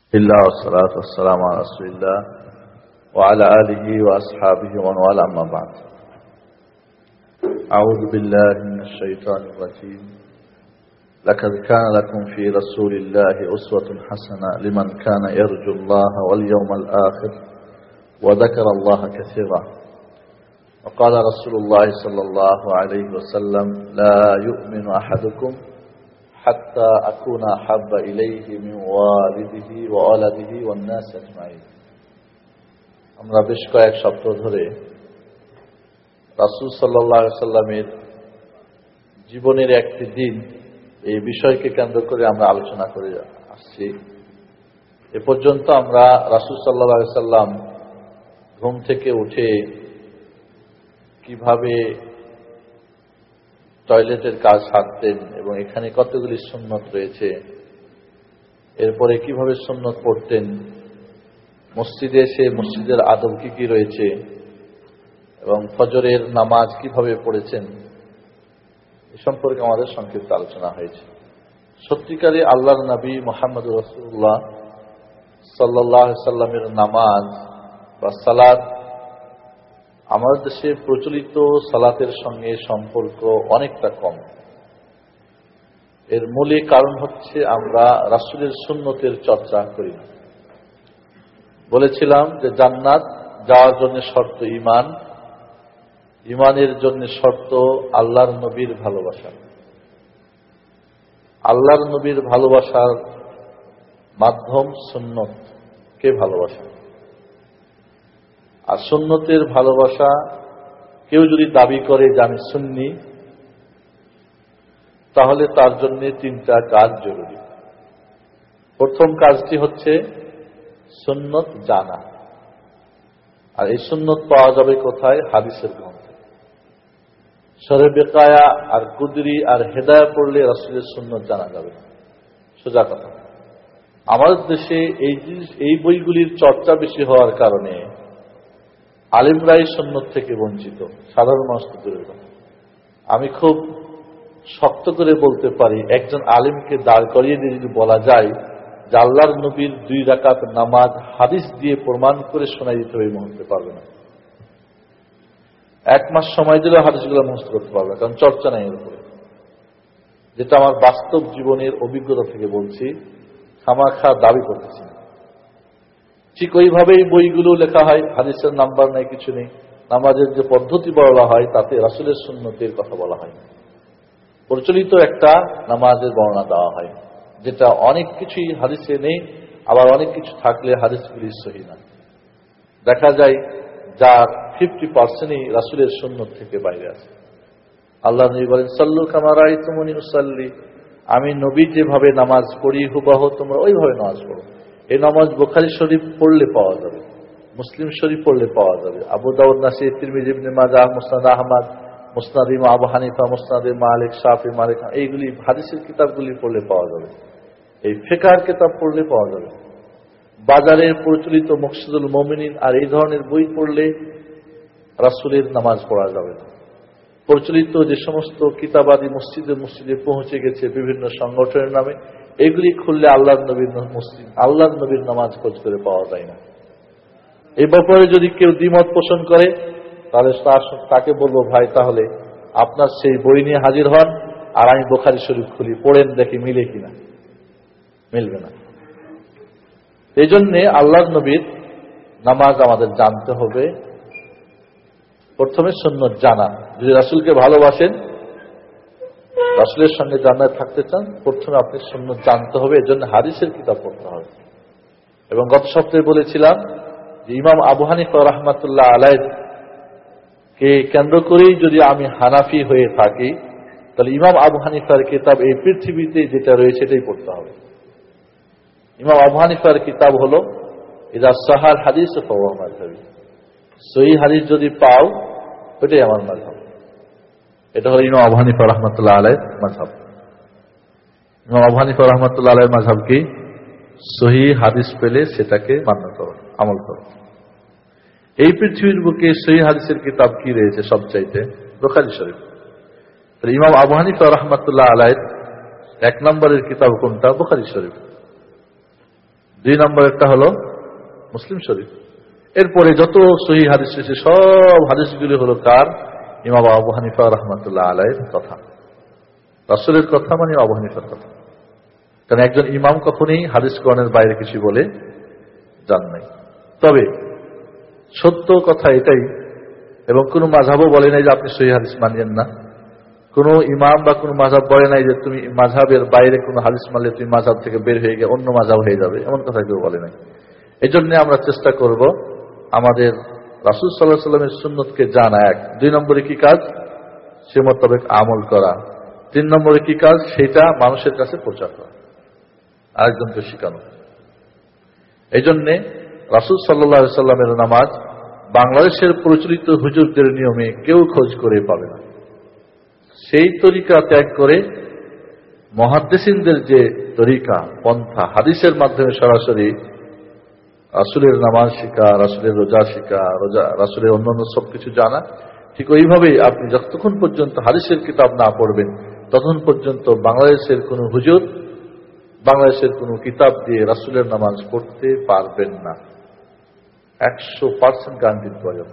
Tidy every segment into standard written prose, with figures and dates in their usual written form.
الله والصلاة والسلام على رسول الله وعلى آله وأصحابه ومن والاه أما بعد. أعوذ بالله من الشيطان الرجيم. لقد كان لكم في رسول الله أسوة حسنة لمن كان يرجو الله واليوم الآخر وذكر الله كثيرا. وقال رسول الله صلى الله عليه وسلم: لا يؤمن أحدكم حتى أكون أحب إليه من والده وولده والناس أجمعين. আমরা বেশ কয়েক সপ্তাহ ধরে রাসূল সাল্লাল্লাহু আলাইহি সাল্লামের জীবনের একটি দিন এই বিষয়কে কেন্দ্র করে আমরা আলোচনা করে আসছি। এ পর্যন্ত আমরা রাসূল সাল্লাল্লাহু আলাইহি সাল্লাম ঘুম থেকে উঠে কিভাবে টয়লেটের কাজ সারতেন এবং এখানে কতগুলি সুন্নত রয়েছে, এরপরে কিভাবে সুন্নত পড়তেন, মসজিদে এসে মসজিদের আদব কি কি রয়েছে এবং ফজরের নামাজ কিভাবে পড়েছেন, এ সম্পর্কে আমাদের সংক্ষিপ্ত আলোচনা হয়েছে। সত্যিকারী আল্লাহর নবী মুহাম্মদুর রাসূলুল্লাহ সাল্লাল্লাহু আলাইহি সাল্লামের নামাজ বা সালাত আমাদের দেশে প্রচলিত সালাতের সঙ্গে সম্পর্ক অনেকটা কম। এর মূল কারণ হচ্ছে আমরা রাসূলের সুন্নতের চর্চা করি না। বলেছিলাম যে জান্নাত যাওয়ার জন্য শর্ত ঈমান, ঈমানের জন্য শর্ত আল্লাহর নবীর ভালোবাসা। আল্লাহর নবীর ভালোবাসার মাধ্যম সুন্নতকে ভালোবাসা। আর সুন্নতের ভালোবাসা কেউ যদি দাবি করে যে আমি সুন্নি, তাহলে তার জন্য তিনটা কাজ জরুরি। প্রথম কাজটি হচ্ছে সুন্নত জানা। আর এই সুন্নত পাওয়া যাবে কোথায়? হাদিসের গ্রন্থে। শরে বেকায়া আর কুদরি আর হেদায়া পড়লে রাসূলের সুন্নত জানা যাবে। সোজা কথা। আমাদের দেশে এই বইগুলির চর্চা বেশি হওয়ার কারণে আলেমরাই সুন্নত থেকে বঞ্চিত, সাধারণ মানুষ তো দূরের কথা। আমি খুব শক্ত করে বলতে পারি, একজন আলেমকে দাঁড় করিয়ে দিয়ে যদি বলা যায় যে আল্লাহর নবীর 2 রাকাত নামাজ হাদিস দিয়ে প্রমাণ করে শোনাই দিতে হবে, মুহূর্তে পারবে না। 1 মাস সময় দিলেও হাদিসগুলো মুখস্থ করতে পারবে না, কারণ চর্চা নেই এর উপরে। যেটা আমার বাস্তব জীবনের অভিজ্ঞতা থেকে বলছি, খামাখা দাবি করতেছি না। ঠিক ওইভাবেই বইগুলো লেখা হয়, হাদিসের নাম্বার নেই, কিছু নেই। নামাজের যে পদ্ধতি বলা হয় তাতে রাসূলের সুন্নতের কথা বলা হয়। প্রচলিত একটা নামাজের বর্ণনা দেওয়া হয়, যেটা অনেক কিছুই হাদিসে নেই, আবার অনেক কিছু থাকলে হাদিসগুলি সহিহ না। দেখা যায় যার 50%ই রাসূলের সুন্নত থেকে বাইরে আছে। আল্লাহ নবী বলেন, সাল্লু কামা রাআইতুমুনি উসাল্লি, আমি নবী যেভাবে নামাজ পড়ি হুবহু তোমরা ওইভাবে নামাজ পড়ো। এই নামাজ বুখারী শরীফ পড়লে পাওয়া যাবে, মুসলিম শরীফ পড়লে পাওয়া যাবে, আবু দাউদ, নাসাঈ, তিরমিজি, ইবনে মাজাহ, মুসনাদ আহমদ, মুসনাদ ইমাম আবু হানিফা, মুসনাদ মালিক, শাফি, মালিক, এইগুলি হাদিসের কিতাবগুলি পড়লে পাওয়া যাবে। এই ফিকহের কিতাব পড়লে পাওয়া যাবে। বাজারের প্রচলিত মুকশিদুল মুমিনিন আর এই ধরনের বই পড়লে রাসূলের নামাজ পড়া যাবে না। প্রচলিত যে সমস্ত কিতাবাদি মসজিদে পৌঁছে গেছে বিভিন্ন সংগঠনের নামে, এগুলি খুললে আল্লাহর নবীর মসজিদ, আল্লাহর নবীর নামাজ খোঁজ করে পাওয়া যায় না। এই ব্যাপারে যদি কেউ দ্বিমত পোষণ করে, তাহলে তাকে বলবো, ভাই তাহলে আপনার সেই বই নিয়ে হাজির হন, আর আমি বুখারী শরীফ খুলি, পড়েন, দেখি মিলে কিনা। মিলবে না। এই জন্যে আল্লাহর নবীর নামাজ আমাদের জানতে হবে। প্রথমে সুন্নত জানা। যদি রাসূলকে ভালোবাসেন, রাসূলের সঙ্গে জান্নাতে থাকতে চান, প্রথমে আপনি সুন্নত জানতে হবে। এজন্য হাদিসের কিতাব পড়তে হবে। এবং গত সপ্তাহে বলেছিলাম যে ইমাম আবু হানিফা রাহমাতুল্লাহ আলাইহি কে কেন্দ্র করেই যদি আমি হানাফি হয়ে থাকি, তাহলে ইমাম আবু হানিফার কিতাব এই পৃথিবীতে যেটা রয়েছে এটাই পড়তে হবে। ইমাম আবু হানিফার কিতাব হলো ইযা সাহাল হাদিস ফাহুয়া মাযহাবি, সহিহ হাদিস যদি পাও ওইটাই আমার মাযহাব। এটা হলো ইমাম আবু হানিফা রাহমাতুল্লাহ আলাইহির মাযহাব। ইমাম আবু হানিফা রাহমাতুল্লাহ আলাইহির মাযহাব কি? সহিহ হাদিস পেলে সেটাকে মান্য করো, আমল করো। এই পৃথিবীর বুকে সহিহ হাদিসের কিতাব কি রয়েছে সবচাইতে? বুখারী শরীফ। তাহলে ইমাম আবু হানিফা রাহমাতুল্লাহ আলাইহির 1 নম্বরের কিতাব কোনটা? বুখারী শরীফ। 2 নম্বরেরটা হলো মুসলিম শরীফ। এরপরে যত সহিহ হাদিস রয়েছে সব হাদিসগুলি হলো কার? ইমাম আবু হানিফা রাহমাতুল্লাহ আলাইহির কথা, রাসূলের কথা, মানে আবু হানিফার কথা। কারণ একজন ইমাম কখনোই হাদিস কোরআনের বাইরে কিছু বলে যান নাই। তবে সত্য কথা এটাই, এবং কোন মাযহাবও বলে নাই যে আপনি সহিহ হাদিস মানিয়েন না। কোন ইমাম বা কোন মাযহাব বলে নাই যে তুমি মাযহাবের বাইরে কোন হাদিস মানলে তুমি মাযহাব থেকে বের হয়ে গিয়ে অন্য মাযহাব হয়ে যাবে, এমন কথা কেউ বলে নাই। এই জন্য আমরা চেষ্টা করব আমাদের রাসূল সাল্লাল্লাহু আলাইহি ওয়াসাল্লামের সুন্নতকে জানা। 1 2 নম্বরে কি কাজ? সে মোতাবেক আমল করা। 3 নম্বরে কি কাজ? সেটা মানুষের কাছে প্রচার করা, আরেকজনকে শেখানো। এই জন্যে রাসূল সাল্লাল্লাহু আলাইহি ওয়াসাল্লামের নামাজ বাংলাদেশের প্রচলিত হুজুরদের নিয়মে কেউ খোঁজ করে পাবে না। সেই তরিকা ত্যাগ করে মুহাদ্দিসিনদের যে তরিকা পন্থা, হাদিসের মাধ্যমে সরাসরি রাসূলের নামাজ শিখা, রাসূলের রোজা শিখা, রাসূলের অন্যান্য সবকিছু জানা, ঠিক ওইভাবেই আপনি যতক্ষণ পর্যন্ত হাদিসের কিতাব না পড়বেন ততক্ষণ পর্যন্ত বাংলাদেশের কোন হুজুর বাংলাদেশের কোন কিতাব দিয়ে রাসূলের নামাজ পড়তে পারবেন না। 100% গ্যারান্টি পাওয়া যাবে।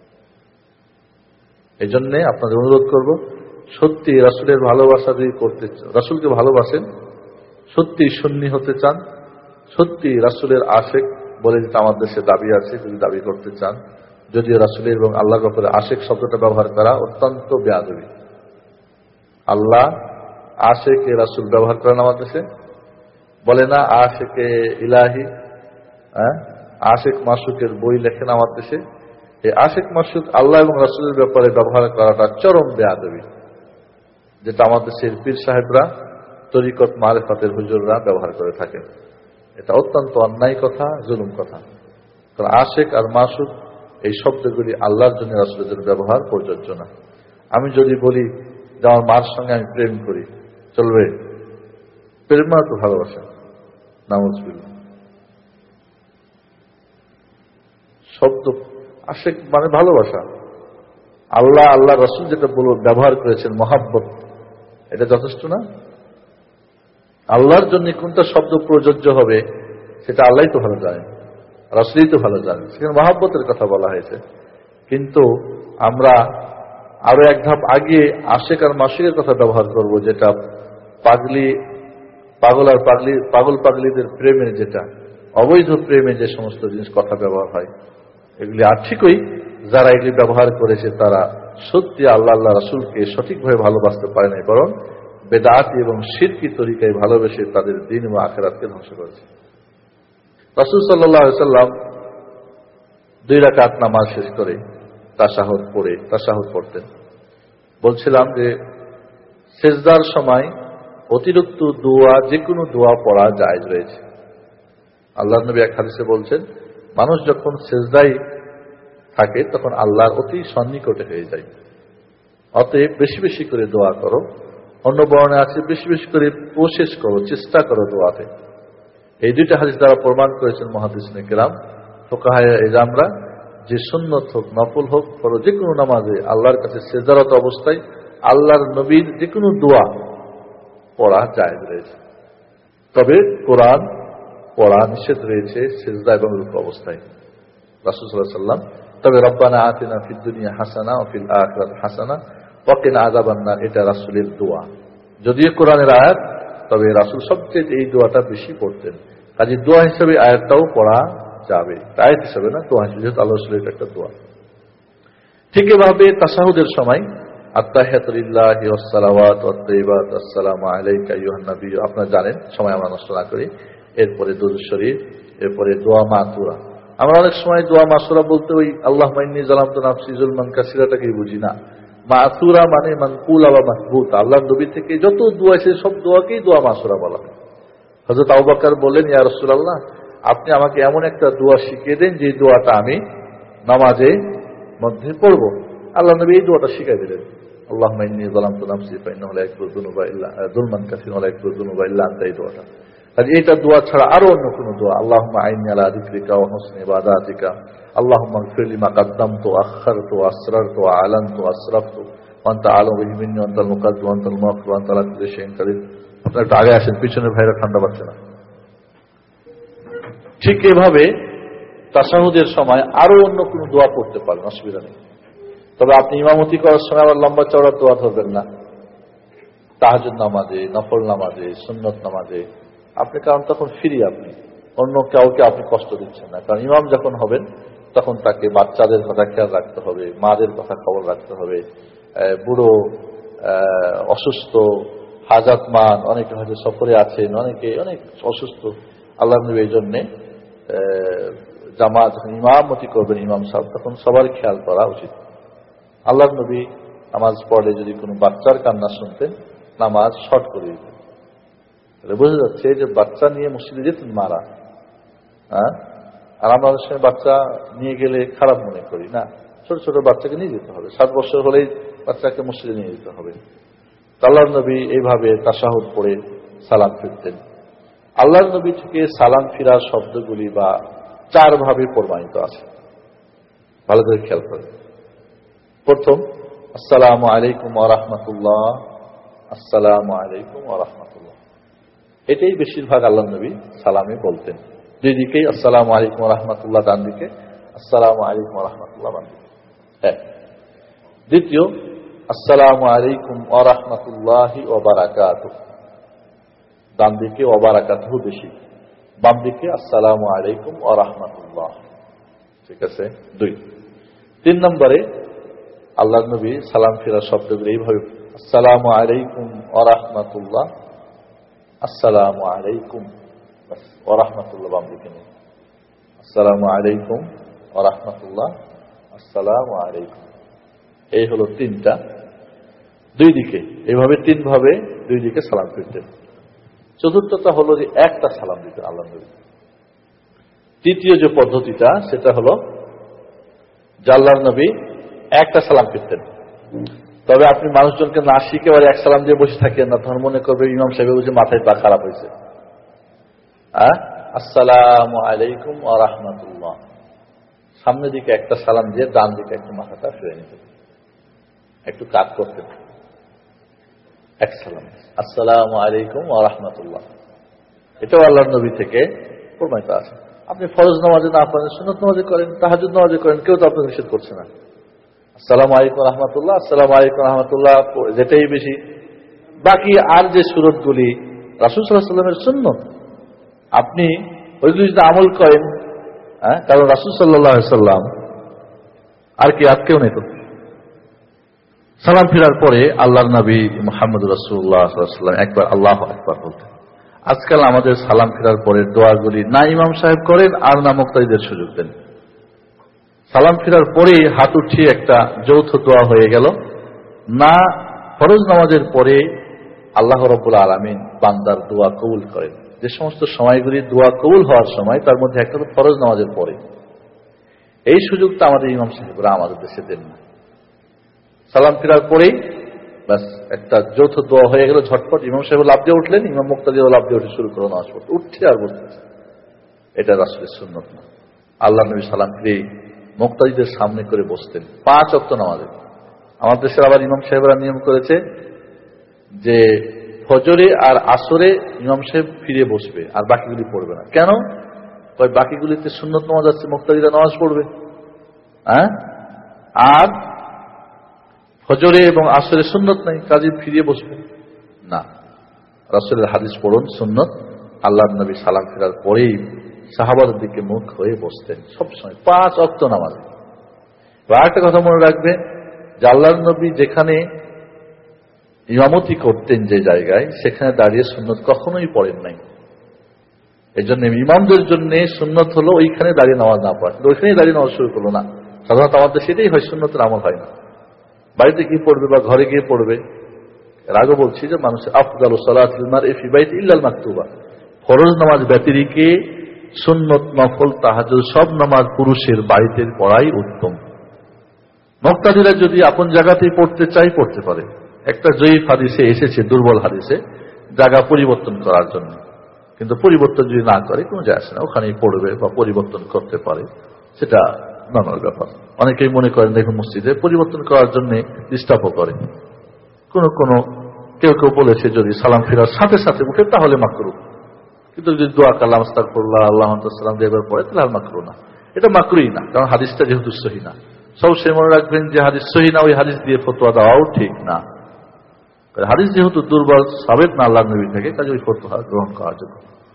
এই জন্য আপনাদের অনুরোধ করব, সত্যি রাসূলের ভালোবাসা যদি করতে চান, রাসূলকে ভালোবাসেন, সত্যি সুন্নি হতে চান, সত্যি রাসূলের আশেক বলে যেটা আমার দেশে দাবি আছে, যদি দাবি করতে চান, যদিও রাসূলের এবং আল্লাহর ব্যাপারে আশেক শব্দটা ব্যবহার করা অত্যন্ত বেয়াদবি। আল্লাহ আশেকে রাসূল ব্যবহার করেন আমাদের দেশে, বলে না আশেকে ইলাহি, আশেক মাসুকের বই লেখেন আমার দেশে। এই আশেক মাসুক আল্লাহ এবং রাসূলের ব্যাপারে ব্যবহার করাটা চরম বেয়াদবি, যেটা আমাদের দেশের পীর সাহেবরা, তরিকত মারেফাতের হুজুররা ব্যবহার করে থাকেন। এটা অত্যন্ত অন্যায় কথা, জুলুম কথা। কারণ আশেক আর মাসুক এই শব্দগুলি আল্লাহর জন্য, রাসূলের জন্য ব্যবহার প্রযোজ্য না। আমি যদি বলি যে আমার মার সঙ্গে আমি প্রেম করি, চলবে? প্রেম মানে তো ভালোবাসা, নাউযুবিল্লাহ। শব্দ আশেক মানে ভালোবাসা। আল্লাহ, আল্লাহ রাসূল যেটা ব্যবহার করেছেন মহাব্বত, এটা যথেষ্ট না? আল্লাহর জন্য কোনটা শব্দ প্রযোজ্য হবে সেটা আল্লাহই তো ভালো জানেন, রাসূলই তো ভালো জানেন। সেখানে মহাব্বতের কথা বলা হয়েছে। কিন্তু আমরা আরো এক ধাপ আগে আশেক আর মাসুকের কথা ব্যবহার করব, যেটা পাগল পাগলিদের প্রেমের, যেটা অবৈধ প্রেমে যে সমস্ত জিনিস কথা ব্যবহার হয়, এগুলি আর ঠিকই যারা এগুলি ব্যবহার করেছে তারা সত্যি আল্লাহ আল্লাহ রাসূলকে সঠিকভাবে ভালোবাসতে পারে নাই, বরং বেদাত এবং শিরকি তরিকায় ভালোবেসে তাদের দ্বীন ও আখিরাতকে ধ্বংস করেছে। রাসূল সাল্লাল্লাহু আলাইহি ওয়াসাল্লাম 2 রাকাত নামাজ শেষ করে তাশাহুদ পড়তেন। বলছিলাম যে সিজদার সময় অতিরিক্ত দোয়া, যে কোনো দোয়া পড়া জায়েজ রয়েছে। আল্লাহর নবী এক হাদিসে বলছেন, মানুষ যখন সিজদায় থাকে তখন আল্লাহর অতি সন্নিকটে হয়ে যায়। অতএব বেশি বেশি করে দোয়া করো। অন্য বর্ণে আছে বেশি বেশি করে কোশিশ করো, চেষ্টা করো দোয়াতে। এই 2টা হাদিস দ্বারা প্রমাণ করেছেন মুহাদ্দিসিনে কেরাম, ফুকাহায়ে ইজরামরা, যে সুন্নত হোক, নফল হোক, ফরজ, যে কোনো নামাজে আল্লাহর কাছে সিজদারত অবস্থায় আল্লাহর নবীর যে কোনো দোয়া পড়া জায়েজ রয়েছে। তবে কোরআন পড়া নিষেধ রয়েছে সিজদা এবং রুকু অবস্থায়। রাসূল সাল্লাল্লাহু আলাইহি ওয়াসাল্লাম তবে রব্বানা আতিনা ফিদ দুনিয়া হাসানা ওয়া ফিল আখিরাতি হাসানা ওয়া কিনা আযাবান নার, এটা রাসূলের দোয়া। যদিও কোরআনের আয়াত, তবে রাসূল সবচেয়ে এই দোয়াটা বেশি পড়তেন। কাজে দোয়া হিসেবে আয়াতটাও পড়া যাবে, আয়াত হিসেবে না, দোয়া হিসেবে, যেহেতু আল্লাহ রাসূলের একটা দোয়া। ঠিক এভাবে তাশাহুদের সময় আত্তাহিয়াতু লিল্লাহি ওয়াস সালাওয়াতু ওয়াত তাইয়্যিবাত আসসালামু আলাইকা আইয়ুহান নবী, আপনারা জানেন, সময় আমরা নষ্ট না করি। এরপরে দুরূদ শরীফ, এরপরে দোয়া মাসুরা। আমরা অনেক সময় দোয়া মাসুরা বলতে ওই আল্লাহুম্মা ইন্নী যালামতু নাফসি যুলমান কাসীরাটাকেই বুঝি না। মাসুরা মানে মানকুলা বা মাসবুত, আল্লাহর নবী থেকে যত দোয়া আছে সব দোয়াকেই দোয়া মাসুরা বলা হয়। হযরত আবু বকর বললেন, ইয়া রাসূলুল্লাহ, আপনি আমাকে এমন একটা দোয়া শিখিয়ে দেন যে দোয়াটা আমি নামাজে মধ্যে পড়ব। আল্লাহ নবী এই দোয়াটা শিখিয়ে দিলেন, আল্লাহুম্মা ইন্নী যালামতু নাফসি ফাইন্নাহু লা ইয়াগফিরু যুনুবা ইল্লা যুলমান কাসীরান ওয়া লা ইয়াগফিরু যুনুবা ইল্লা আনতা, এই দোয়াটা। কাজে এইটা দোয়া ছাড়া আরো অন্য কোনো দোয়া, আল্লাহুম্মা আইন্নী আলা যিকরিকা ওয়া হুসনি ইবাদাতিকা, আল্লাহুম্মা ইগফির লি মা কাদ্দামতু ওয়া আখখারতু ওয়া আসরারতু ওয়া আলানতু ওয়া আসরাফতু ওয়া আনতা আ'লামু বিহি মিন্নী ওয়া আনতাল মুকাদ্দিম ওয়া আনতাল মুআখির ওয়া আনতা আলা কুল্লি শাইইন কাদির। আপনারা একটু আগে আসেন, পিছনের ভাইরা ঠান্ডা পাচ্ছে না। ঠিক এভাবে তাশাহুদের সময় আরো অন্য কোনো দোয়া পড়তে পারেন, অসুবিধা নেই। তবে আপনি ইমামতি করার সময় আবার লম্বা চওড়া দোয়া ধরবেন না। তাহাজ্জুদ নামাজে, নফল নামাজে, সুন্নত নামাজে আপনি, কারণ তখন ফ্রি, আপনি অন্য কাউকে আপনি কষ্ট দিচ্ছেন না। কারণ ইমাম যখন হবেন তখন তাকে বাচ্চাদের কথা খেয়াল রাখতে হবে, মাদের কথা খবর রাখতে হবে, বুড়ো, অসুস্থ, হাজাতমান, অনেকে হয়তো সফরে আছেন, অনেকে অনেক অসুস্থ। আল্লাহ নবী এই জন্যে জামাত যখন ইমামতি করবেন ইমাম সাহেব, তখন সবার খেয়াল করা উচিত। আল্লাহ নবী নামাজ পড়লে যদি কোনো বাচ্চার কান্না শুনতেন, নামাজ শর্ট করে দিতেন। বোঝা যাচ্ছে যে বাচ্চা নিয়ে মসজিদে যেতেন মারা। হ্যাঁ, আর আমরা অনেক সময় বাচ্চা নিয়ে গেলে খারাপ মনে করি না। ছোট ছোট বাচ্চাকে নিয়ে যেতে হবে, 7 বছর হলেই বাচ্চাকে মসজিদে নিয়ে যেতে হবে। আল্লাহর নবী এইভাবে তাশাহুদ পড়ে সালাম ফিরতেন। আল্লাহর নবী থেকে সালাম ফিরার শব্দগুলি বা 4 ভাবে প্রমাণিত আছে, ভালো করে খেয়াল করেন। প্রথম, আসসালামু আলাইকুম ওয়া রাহমাতুল্লাহ, আসসালামু আলাইকুম ওয়া রাহমাতুল্লাহ। এটাই বেশিরভাগ আল্লাহর নবী সালামে বলতেন। দুই দিকেই আসসালামু আলাইকুম ওয়া রাহমাতুল্লাহ ডান দিকে, আসসালামু আলাইকুম ওয়া রাহমাতুল্লাহ বাম দিকে। দ্বিতীয়, আসসালামু আলাইকুম ওয়া রাহমাতুল্লাহি ওয়া বারাকাতুহু, ডান দিকে ওয়া বারাকাতুহু বেশি, বাম দিকে আসসালামু আলাইকুম ওয়া রাহমাতুল্লাহ। ঠিক আছে, 2। 3 নম্বরে আল্লাহর নবী সালাম ফেরার শব্দগুলো এইভাবে, আসসালামু আলাইকুম ওয়া রাহমাতুল্লাহ, আসসালামু আলাইকুম ওয়া রাহমাতুল্লাহ বাম দিকে নেই, আসসালামু আলাইকুম ওয়া রাহমাতুল্লাহ, আসসালামু আলাইকুম। এই হলো 3টা, 2 দিকে, এইভাবে 3 ভাবে 2 দিকে সালাম ফিরতেন। চতুর্থটা হলো যে একটা সালাম দিতেন আল্লাহ নবী। তৃতীয় যে পদ্ধতিটা সেটা হলো যে আল্লাহর নবী একটা সালাম ফিরতেন। তবে আপনি মানুষজনকে না শিখে এক সালাম দিয়ে বসে থাকেন না, তখন মনে করবে ইমাম সাহেব বুঝে মাথায় পা খারাপ হয়েছে। আসসালামু আলাইকুম ওয়া রাহমাতুল্লাহ, সামনের দিকে একটা সালাম দিয়ে ডান দিকে একটু মাথাটা ফিরে নিতেন, একটু কাজ করতেন। এক সালাম, আসসালামু আলাইকুম ওয়া রাহমাতুল্লাহ। এটাও আল্লাহর নবী থেকে প্রমাণিত আছে। আপনি ফরজ নামাজে না পড়েন, সুন্নত নামাজে করেন, তাহাজ্জুদ নামাজে করেন, কেউ তো আপনাকে নিষেধ করছে না। আসসালামু আলাইকুম রাহমাতুল্লাহ, আসসালামু আলাইকুম রাহমাতুল্লাহ যেটাই বেশি। বাকি আর যে সুরতগুলি রাসূল সাল্লাল্লাহু আলাইহি ওয়াসাল্লামের সুন্নত, আপনি ওইগুলি যদি আমল করেন, কারণ রাসূল সাল্লাল্লাহু আলাইহি ওয়াসাল্লাম আর কি আর কেউ নেই তো। সালাম ফিরার পরে আল্লাহর নবী মুহাম্মদ রাসূলুল্লাহ সাল্লাল্লাহু আলাইহি ওয়াসাল্লাম একবার আল্লাহু আকবার বলতেন। আজকাল আমাদের সালাম ফিরার পরে দোয়াগুলি না ইমাম সাহেব করেন আর না মুক্তাদিদের সুযোগ দেন। সালাম ফিরার পরেই হাত উঠিয়ে একটা যৌথ দোয়া হয়ে গেল না। ফরজ নামাজের পরে আল্লাহ রাব্বুল আলামিন বান্দার দোয়া কবুল করেন। যে সমস্ত সময়গুলি দোয়া কবুল হওয়ার সময়, তার মধ্যে একটা ফরজ নামাজের পরে। এই সুযোগটা আমাদের ইমাম সাহেবরা আমাদের দেশে দেন না। সালাম ফিরার পরেই ব্যাস একটা যৌথ দোয়া হয়ে গেল, ঝটপট ইমাম সাহেব লাফ দিয়ে উঠলেন, ইমাম মুক্তাদিও লাফ দিয়ে উঠে শুরু করলো নামাজ পড়তে, উঠছে আর বলতেছে। এটা রাসূলের সুন্নত না। আল্লাহ নবী সালাম ফিরে মুক্তাদিদের সামনে করে বসতেন 5 ওয়াক্ত নামাজে। আমাদের দেশের আবার ইমাম সাহেবরা নিয়ম করেছে যে ফজরে আর আসরে ইমাম সাহেব ফিরে বসবে আর বাকিগুলি পড়বে না। কেন? বাকিগুলিতে সুন্নত নামাজ আছে, মুক্তাদিরা নামাজ পড়বে, আর ফজরে এবং আসরে সুন্নত নাই, কাজে ফিরে বসবে না। রাসূলের হাদিস পড়ুন, সুন্নত। আল্লাহর নবী সালাম ফেরার পরেই সাহাবাদের দিকে মুখ হয়ে বসতেন সবসময় 5 ওয়াক্ত নামাজে। আর একটা কথা মনে রাখবেন যে আল্লাহর নবী যেখানে ইমামতি করতেন যে জায়গায়, সেখানে দাঁড়িয়ে সুন্নত কখনোই পড়েন নাই। এই জন্য ইমামদের জন্য সুন্নত হলো ওইখানে দাঁড়িয়ে নামাজ না পড়া, কিন্তু ওইখানেই দাঁড়িয়ে নামাজ শুরু করলো না। সাধারণত আমাদের সেটাই হয়, সুন্নতের আমল হয় না। বাড়িতে গিয়ে পড়বে বা ঘরে গিয়ে পড়বে। এর আগে বলছি যে মানুষের আফদালু সালাতিল মারই ফি বাইতি ইল্লাল মাকতুবা, ফরজ নামাজ ব্যতিরেকে সুন্নত, নফল, তাহাজ্জুদ সব নামাজ পুরুষের বাড়িতে পড়াই উত্তম। মুক্তাদিরা যদি আপন জায়গাতেই পড়তে চাই পড়তে পারে। একটা জয়ীফ হাদিসে এসেছে, দুর্বল হাদিসে, জায়গা পরিবর্তন করার জন্য, কিন্তু পরিবর্তন যদি না করে কোনো যায় আসে না, ওখানেই পড়বে বা পরিবর্তন করতে পারে, সেটা নর্মাল ব্যাপার। অনেকেই মনে করেন দেখুন মসজিদে পরিবর্তন করার জন্য ডিস্টার্বও করে। কেউ কেউ বলেছে যদি সালাম ফেরার সাথে সাথে উঠে তাহলে মাকরুহ, কিন্তু যদি দোয়া কালাম আস্তাগফিরুল্লাহ আল্লাহু সাল্লাম দিয়ে একবার পড়ে তাহলে আর মাকরুহ না। এটা মাকরুহই না, কারণ হাদিসটা যেহেতু সহিহ না। সবসময় মনে রাখবেন যে হাদিস সহিহ না, ওই হাদিস দিয়ে ফতোয়া দেওয়াও ঠিক না। হাদিস যেহেতু দুর্বল সাবেত না আল্লাহর নবী থেকে, কাজে ওই ফতোয়া গ্রহণ করার জন্য।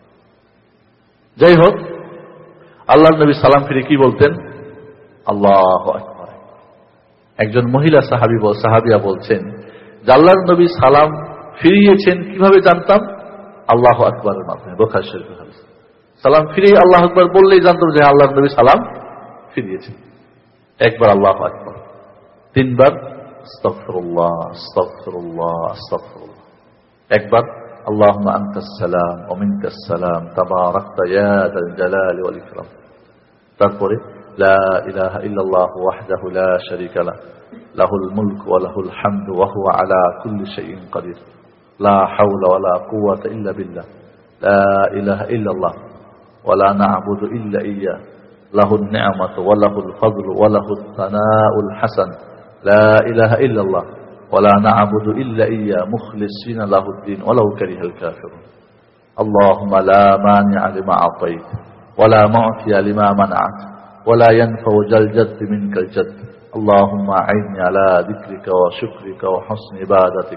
যাই হোক, আল্লাহর নবী সালাম ফিরে কি বলতেন? আল্লাহু আকবার। একজন মহিলা সাহাবিয়া বলছেন যে আল্লাহর নবী সালাম ফিরিয়েছেন কিভাবে জানতাম? আল্লাহু আকবারের মাধ্যমে। বুখারী শরীফের হাদিস। সালাম ফিরে আল্লাহু আকবার বললেই জানতাম যে আল্লাহর নবী সালাম ফিরিয়েছেন। একবার আল্লাহু আকবার, তিনবার আস্তাগফিরুল্লাহ আস্তাগফিরুল্লাহ আস্তাগফিরুল্লাহ, একবার আল্লাহুম্মা আনতাস সালাম ওয়া মিনকাস সালাম তাবারাকতা ইয়া যাল জালালি ওয়াল ইকরাম, তারপরে লা ইলাহা ইল্লাল্লাহু ওয়াহদাহু লা শারীকা লাহু লাহুল মুলকু ওয়া লাহুল হামদু ওয়া হুয়া আলা কুল্লি শাইইন কাদির লা হাওলা ওয়া লা কুওয়াতা ইল্লা বিল্লাহ লা ইলাহা ইল্লাল্লাহ ওয়া লা না'বুদু ইল্লা ইয়্যাহ লাহুন নি'মাতু ওয়া লাহুল ফাদলু ওয়া লাহুত সানাউল হাসান লা ইলাহা ইল্লাল্লাহ ওয়া লা না'বুদু ইল্লা ইয়্যাহ মুখলিসিনা লাহুদ-দ্বীন ওয়ালাউ কারিহাল কাফিরুন আল্লাহুম্মা লা মানি'a লিমা আ'তাইত ওয়া লা মু'তিয়া লিমা মানা'ত ওয়া লা ইয়ানফা'ু যাল জাদ্দি মিনকাল জাদ্দ আল্লাহুম্মা আ'ইন্নি আলা যিকরিকা ওয়া শুকরিকা ওয়া হুসনি ইবাদাতিক।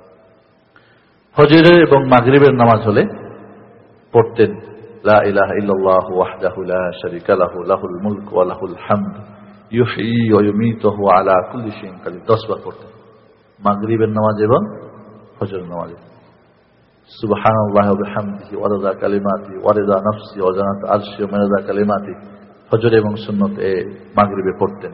ফজরের এবং মাগরিবের নামাজ হলে পড়তেন লা ইলাহা ইল্লাল্লাহু ওয়াহদাহু লা শারীকা লাহু লাহুল মুলকু ওয়া লাহুল হামদ ইউহয়ী ওয়া ইউমীতু ওয়া হুয়া আলা কুল্লি শাইইন কাদির। 10 বার পড়তেন মাগরিবের নামাজ এবং ফজরের নামাজে। সুবহানাল্লাহি ওয়া বিহামদিহি ওয়া আদাদা কালিমাতিহি ওয়া রিদা নাফসি ওয়া জানাত আরশি ওয়া মিদাদা কালিমাতিহি ফজর এবং সুন্নতে মাগরিবে পড়তেন।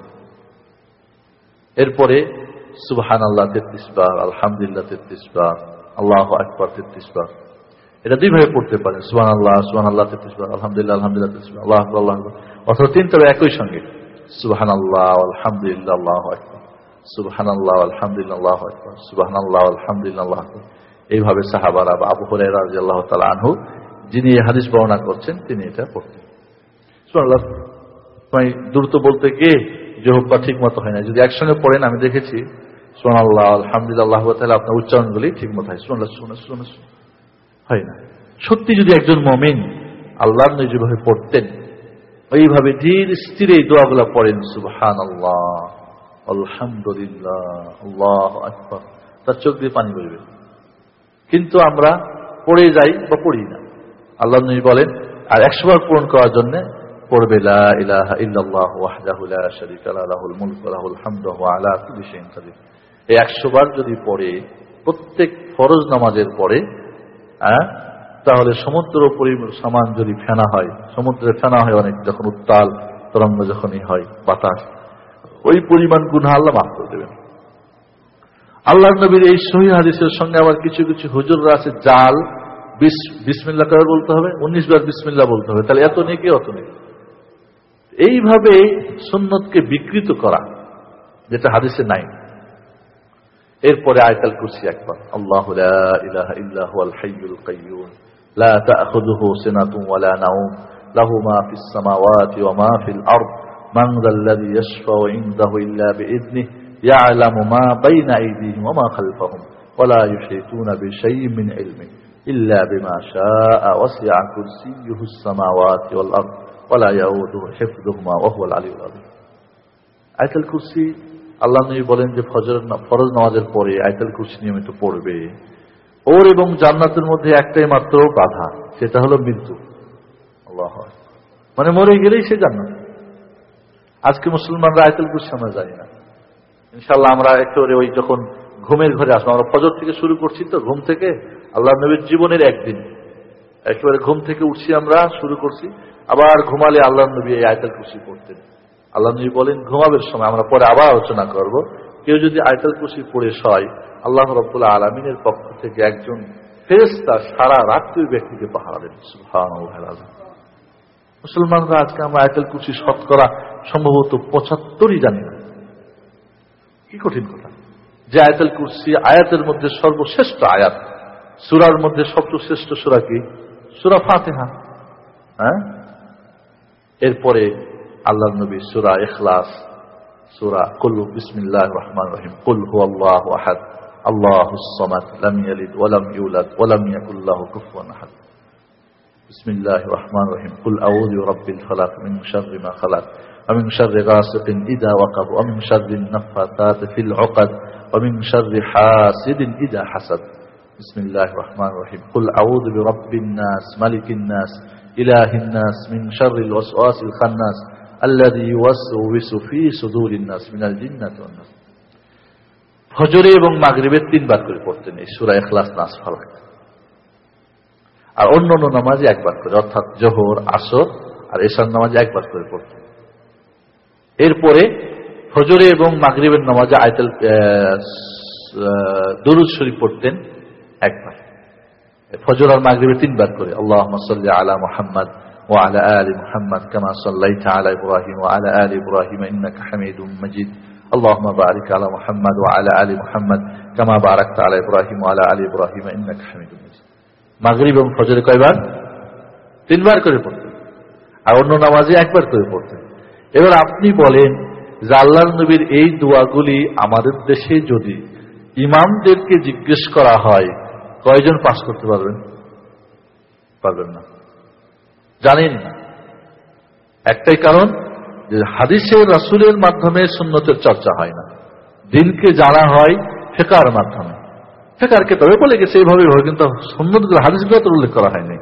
এরপরে সুবহানাল্লাহ 33 বার, আলহামদুলিল্লাহ 33 বার, আল্লাহু আকবার 33 বার। এটা দুইভাবে পড়তে পারেন, সুবহানাল্লাহ সুবহানাল্লাহ 33 বার, আলহামদুলিল্লাহ আলহামদুলিল্লাহ 33 বার, আল্লাহু আকবার আল্লাহু আকবার, অথবা তিনটা একই সঙ্গে সুবহানাল্লাহ আলহামদুলিল্লাহ আল্লাহু আকবার, সুবহানাল্লাহ আলহামদুলিল্লাহ আল্লাহু আকবার, সুবহানাল্লাহ আলহামদুলিল্লাহ আল্লাহু আকবার। এইভাবে সাহাবারা বা আবু হুরায়রা রাদিয়াল্লাহু তাআলা আনহু যিনি এই হাদিস বর্ণনা করছেন তিনি এটা পড়তেন। সুবহানাল্লাহ দ্রুত বলতে গিয়ে জিহ্বা ঠিক মতো হয় না। যদি একসঙ্গে পড়েন, আমি দেখেছি সুবহানাল্লাহ আলহামদুলিল্লাহ আল্লাহু তাআলা আপনার উচ্চারণগুলি ঠিক মতো হয়, সুবহানাল্লাহ হয় না। সত্যি যদি একজন মুমিন আল্লাহর নবী যেভাবে পড়তেন ওইভাবে ধীর স্থিরে এই দোয়াগুলো পড়েন সুবহানাল্লাহ আলহামদুলিল্লাহ আল্লাহু আকবার, তার চোখ দিয়ে পানি বেরোবে। কিন্তু আমরা পড়ে যাই বা পড়ি না। আল্লাহর নবী বলেন আর 100 বার পূরণ করার জন্য পড়বে লা ইলাহা ইল্লাল্লাহু ওয়াহদাহু লা শারীকা লাহু লাহুল মুলকু ওয়া লাহুল হামদু ওয়া আলা কুল্লি শাইইন কাদির। এই 100 বার যদি পড়ে প্রত্যেক ফরজ নামাজের পরে, তাহলে সমুদ্র সমান যদি ফেনা হয়, সমুদ্রে ফেনা হয় অনেক, যখন উত্তাল তরঙ্গ যখনই হয় বাতাস, ওই পরিমাণ গুনাহ আল্লাহ মাফ করে দেবেন। আল্লাহর নবীর এই সহিহ হাদিসের সঙ্গে আবার কিছু কিছু হুজুররা আছে জাল বিসমিল্লাহ করে বলতে হবে, 19 বার বিসমিল্লাহ বলতে হবে, তাহলে এত নেকি অত নেকি। এইভাবে সুন্নতকে বিকৃত করা, যেটা হাদিসে নাই। এরপরে আয়াতুল কুরসি একবার, আল্লাহু লা ইলাহা ইল্লা হুয়াল হাইয়ুল কাইয়্যুম লা তা'খুযুহু সিনাতুন ওয়া লা নাওম লাহু মা ফিস সামাওয়াতি ওয়া মা ফিল আরদ মান যাল্লাযী ইয়াশফা'ু ইনদাহু ইল্লা বিইذনিহি ইয়া'লামু মা বাইনা আইদিহিম ওয়া মা খালফাহুম ওয়া লা ইউহীতুনা বিশাইইন মিন ইলমিহি ইল্লা বিমা শাআ ওয়াসি'a কুরসিয়্যুহুস সামাওয়াতি ওয়াল আরদ ওয়া লা ইয়াউদুহু হিফযুহুমা ওয়া হুয়াল আলিয়্যুল আযীম। আয়াতুল কুরসি আল্লাহ নবী বলেন যে ফরজ নামাজের পরে আয়াতুল কুরসি নিয়মিত পড়বে। ওর এবং জান্নাতের মধ্যে একটাই মাত্র বাধা, সেটা হলো মৃত্যু। আল্লাহু আকবার, মানে মরে গেলেই সে জান্নাত। আজকে মুসলমানরা আয়াতুল কুরসি আমরা জানি না। ইনশাআল্লাহ আমরা একেবারে ওই যখন ঘুমের ঘরে আসবো, আমরা ফজর থেকে শুরু করছি, তো ঘুম থেকে আল্লাহ নবীর জীবনের একদিন একেবারে ঘুম থেকে উঠছি, আমরা শুরু করছি, আবার ঘুমালে আল্লাহ নবী এই আয়াতুল কুরসি পড়তেন। আল্লাহ নবী বলেন ঘুমাবের সময়, আমরা পরে আবার আলোচনা করব, কেউ যদি আয়াতুল কুরসি পড়ে শয়, আল্লাহ রাব্বুল আলামিনের পক্ষ থেকে একজন ফেরেশতা সারা রাত্রি ব্যক্তিকে পাহারা দেন। সুবহানাল্লাহ। মুসলমানরা আজকে আমরা আয়াতুল কুরসি শতকরা সম্ভবত 75ই জানি না। কি কঠিন কথা যে আয়াতুল কুরসি আয়াতের মধ্যে সর্বশ্রেষ্ঠ আয়াত, সূরার মধ্যে সবচেয়ে শ্রেষ্ঠ সূরা কি? সূরা ফাতিহা। এরপরে আল্লাহর নবী সূরা ইখলাস, সূরা কুল বিসমিল্লাহির রহমানির রহিম, কুল হুয়াল্লাহু আহাদ আল্লাহুস সামাদ লাম ইয়ালিদ ওয়া লাম ইউলাদ ওয়া লাম ইয়াকুল লাহু কুফুয়ান আহাদ। বিসমিল্লাহির রহমানির রহিম, কুল আউযু বিরাব্বিল ফালাক মিন শাররি মা খালাক ওয়া মিন শাররি গাসিকিন ইযা ওয়াকাব ওয়া মিন শাররিন নাফাসাতি ফিল উকাদ ওয়া মিন শাররি হাসিদিন ইযা হাসাদ। বিসমিল্লাহির রহমানির রহিম, কুল আউযু বিরাব্বিন নাস মালিকিন নাস ইলাহিন নাস মিন শাররিল ওয়াসওয়াসিল খান্নাস আল্লাযী ইউওয়াসওয়িসু ফি সুদুরিন নাস মিনাল জিন্নাতি ওয়ান নাস। ফজরে এবং মাগরিবে 3 বার করে পড়তেন এই সূরা ইখলাস, নাস, ফালাক। আর অন্যান্য নামাজে 1 বার করে, অর্থাৎ জোহর, আসর আর এশার নামাজে 1 বার করে পড়তেন। এরপরে ফজরে এবং মাগরিবের নামাজে আয়াতুল দুরূদ শরীফ পড়তেন 1 বার। ফজর আর মাগরিবে 3 বার করে আল্লাহুম্মা সাল্লি আলা মুহাম্মাদ ওয়া আলা আলি মুহাম্মাদ কামা সাল্লাইতা আলা ইব্রাহিম ওয়া আলা আলি ইব্রাহিম ইন্নাকা হামিদুম মাজিদ। আল্লাহুম্মা বারিক আলা মুহাম্মাদ ওয়া আলা আলি মুহাম্মাদ কামা বারাকতা আলা ইব্রাহিম ওয়া আলা আলি ইব্রাহিম ইন্নাকা হামিদুম মাজিদ। মাগরিব এবং ফজরে কয়বার? 3 বার করে পড়তেন। আর অন্য নামাজে 1 বার করে পড়তেন। এবার আপনি বলেন যে আল্লাহর নবীর এই দোয়াগুলি আমাদের দেশে যদি ইমামদেরকে জিজ্ঞেস করা হয়, কয়জন পাস করতে পারবেন? পারবেন না, জানেন না। একটাই কারণ যে হাদিসে রাসূলের মাধ্যমে সুন্নতের চর্চা হয় না, দিনকে জানা হয় ফিকহের মাধ্যমে। ফিকহের কিতাবে বলে গেছে এইভাবে হয়, কিন্তু সুন্নতগুলো, হাদিসগুলো তো উল্লেখ করা হয়নি।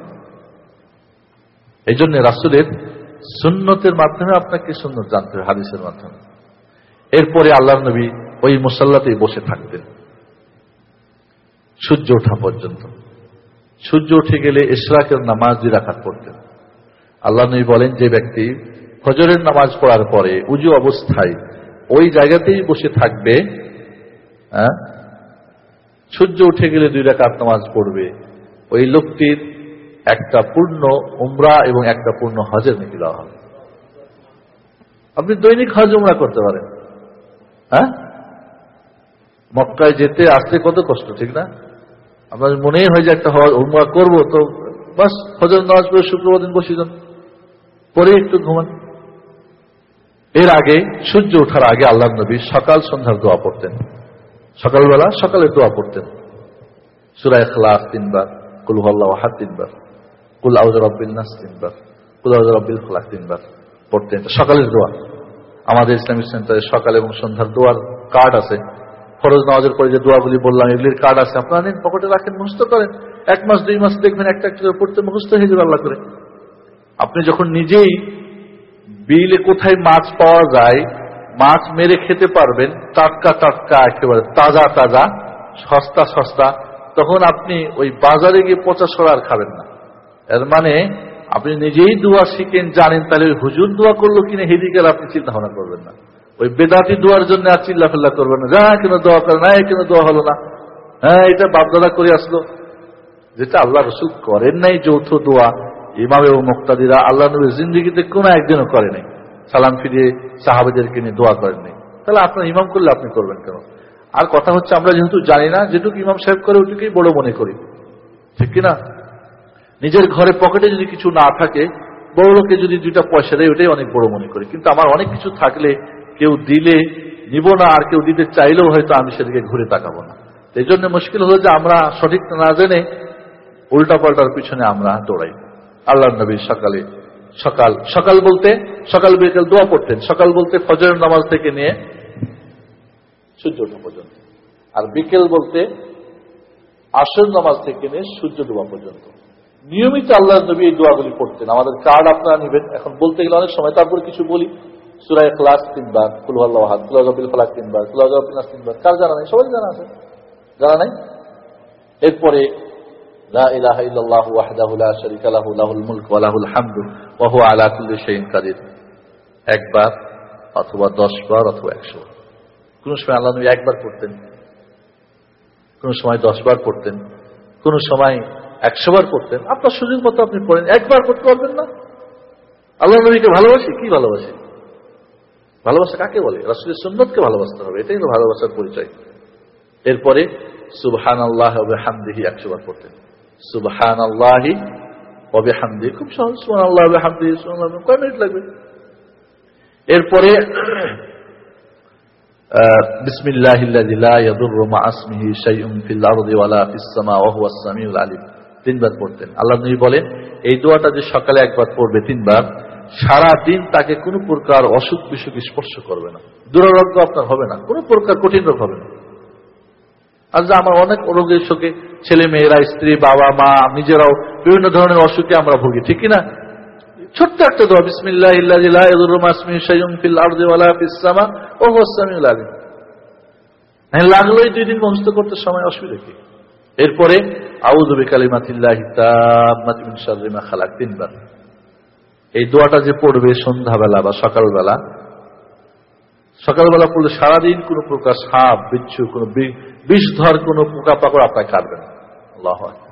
এই জন্য রাসূলের সুন্নতের মাধ্যমে আপনাকে সুন্নত জানতে হবে, হাদিসের মাধ্যমে। এরপরে আল্লাহর নবী ওই মুসাল্লাতেই বসে থাকতেন সূর্য ওঠা পর্যন্ত। সূর্য উঠে গেলে ইশরাকের নামাজ 2 রাকাত পড়তেন। আল্লাহ নবী বলেন, যে ব্যক্তি ফজরের নামাজ পড়ার পরে উজু অবস্থায় ওই জায়গাতেই বসে থাকবে, সূর্য উঠে গেলে 2 রাকাত নামাজ পড়বে, ওই লোকটির একটা পূর্ণ উমরা এবং একটা পূর্ণ হজের নেকি দেওয়া হবে। আপনি দৈনিক হজ উমরা করতে পারেন। মক্কায় যেতে আসতে কত কষ্ট, ঠিক না? আপনার মনেই হয় যে একটা উমরা করবো, তো বাস ফজর নামাজ পড়ে শুক্রবার দিন বসে যান, পরে একটু ঘুমান। এর আগে সূর্য ওঠার আগে আল্লাহর নবী সকাল সন্ধ্যার দোয়া পড়তেন। সকালবেলা সকালের দোয়া পড়তেন, সূরা ইখলাস 3 বার, কুল হুয়াল্লাহু আহাদ 3 বার, কুল আউযু বিরাব্বিন নাস 3 বার, কুল আউযু বিরাব্বিল ফালাক 3 বার পড়তেন। সকালের দোয়া আমাদের ইসলামিক সেন্টারে সকাল এবং সন্ধ্যার দোয়ার কার্ড আছে। ফরজ নামাজের পরে যে দোয়াগুলি বললাম এগুলির কার্ড আছে, আপনারা নিন, পকেটে রাখেন, মুখস্থ করেন। 1 মাস 2 মাস দেখবেন একটা একটা করে পড়তে মুখস্থ হয়ে যাবে আল্লাহ করে। আপনি যখন নিজেই বিলে কোথায় মাছ পাওয়া যায়, মাছ মেরে খেতে পারবেন, টাটকা টাটকা, একেবারে তাজা তাজা, সস্তা সস্তা, তখন আপনি ওই বাজারে গিয়ে পচা সরা আর খাবেন না। এর মানে আপনি নিজেই দোয়া শিখেন, জানেন, তাহলে ওই হুজুর দোয়া করলো কিনা সেদিকে আপনি চিন্তা ভাবনা করবেন না। ওই বেদাতি দোয়ার জন্য আর চিল্লাফিল্লা করবেন না, যা কেন দোয়া করে না, কেন দোয়া হলো না, এটা বাপদাদা করে আসলো, যেটা আল্লাহ রসুল করেন নাই। যৌথ দোয়া ইমাম এবং মুক্তাদিরা আল্লাহ নবীর জিন্দেগিতে কোনো একদিনও করে নাই। সালাম ফিরিয়ে সাহাবাদেরকে নিয়ে দোয়া করেন নাই। তাহলে আপনার ইমাম করলে আপনি করবেন কেন? আর কথা হচ্ছে, আমরা যেহেতু জানি না, যেটুকু ইমাম সাহেব করে ওইটুকুই বড় মনে করি, ঠিক কিনা? নিজের ঘরে পকেটে যদি কিছু না থাকে, বড় লোকে যদি 2টা পয়সা দেয়, ওটাই অনেক বড় মনে করি। কিন্তু আমার অনেক কিছু থাকলে কেউ দিলে নিব না, আর কেউ দিতে চাইলেও হয়তো আমি সেদিকে ঘুরে তাকাবো না। এই জন্য মুশকিল হলো যে আমরা সঠিক না জেনে উল্টা পাল্টার পিছনে আমরা দৌড়াই। আল্লাহর নবী সকাল বলতে সকাল বিকেল দোয়া পড়তেন। সকাল বলতে ফজরের নামাজ থেকে নিয়ে সূর্য ওঠা পর্যন্ত, আর বিকেল বলতে আসর নামাজ থেকে নিয়ে সূর্য ডোবা পর্যন্ত নিয়মিত আল্লাহর নবী এই দোয়াগুলি পড়তেন। আমাদের কার্ড আপনারা নেবেন, এখন বলতে গেলে অনেক সময়, তারপরে কিছু বলি। সূরা ইখলাস 3 বার, কুল হুয়াল্লাহু আহাদ, কুল আউযু বিরাব্বিল ফালাক 3 বার, কুল আউযু বিরাব্বিন নাস 3 বার। কার জানা নাই? সবাই জানা আছে, জানা নাই? এরপরে লা ইলাহা ইল্লাল্লাহু ওয়াহদাহু লা শারীকা লাহু লাহুল মুলকু ওয়া লাহুল হামদু ওয়া হুয়া আলা কুল্লি শাইইন কাদির, 1 বার অথবা 10 বার অথবা 100 বার। কোন সময় আল্লাহ নবী 1 বার পড়তেন, কোন সময় 10 বার পড়তেন, কোন সময় 100 বার পড়তেন। আপনার সুযোগ মতো আপনি পড়েন। 1 বার পড়তে পারবেন না? আল্লাহ নবীকে ভালোবাসি, কি ভালোবাসি? ভালোবাসা কাকে বলে? রাসূলের সুন্নতকে ভালোবাসতে হবে, এটাই হলো ভালোবাসার পরিচয়। এরপরে সুবহানাল্লাহি ওয়া বিহামদিহি 100 বার পড়তেন। সুবহানাল্লাহি ওয়া বিহামদিহি, খুব সহজ। সুবহানাল্লাহি ওয়া বিহামদিহি, সুবহানাল্লাহ, কয় মিনিট লাগবে? এরপরে বিসমিল্লাহিল্লাযী লা ইয়াদুররু মা ইসমিহি শাইউন ফিল আরদি ওয়া লা ফিস সামা ওয়া হুয়াস সামিউল আলিম, 3 বার পড়তেন। আল্লাহ নবী বলেন, এই দোয়াটা যে সকালে একবার পড়বে 3 বার, সারা দিন তাকে কোনো প্রকার অসুখ বিসুখ স্পর্শ করবে না, দুরারোগ্য আপনার হবে না, কোনো প্রকার কঠিন রোগ হবে না। আর যে আমার অনেক রোগের শোকে ছেলে মেয়েরা, স্ত্রী, বাবা মা, নিজেরাও বিভিন্ন ধরনের অসুখে আমরা ভুগি, ঠিক কিনা? ছোট্ট একটা দোয়া, বিসমিল্লাহিল্লাযী লা ইয়াদুররু মা ইসমিহি শাইউন ফিল আরদি ওয়ালা ফিস সামা ওয়া হুয়াস সামিউল আলিম। লাগলোই 2 দিন মুখস্থ করতে সময়, অসুবিধা কি? এরপরে আউযু বিকালিমাতিল্লাহি তাম্মাতি মিন শাররি মা খালাক 3 বার। এই দোয়াটা যে পড়বে সন্ধ্যাবেলা বা সকালবেলা, সকালবেলা পড়লে সারাদিন কোন প্রকার সাপ, বিচ্ছু, কোন বিষধর কোন পোকা পাকড় আপনাকে কাটবে না। আল্লাহু আকবার।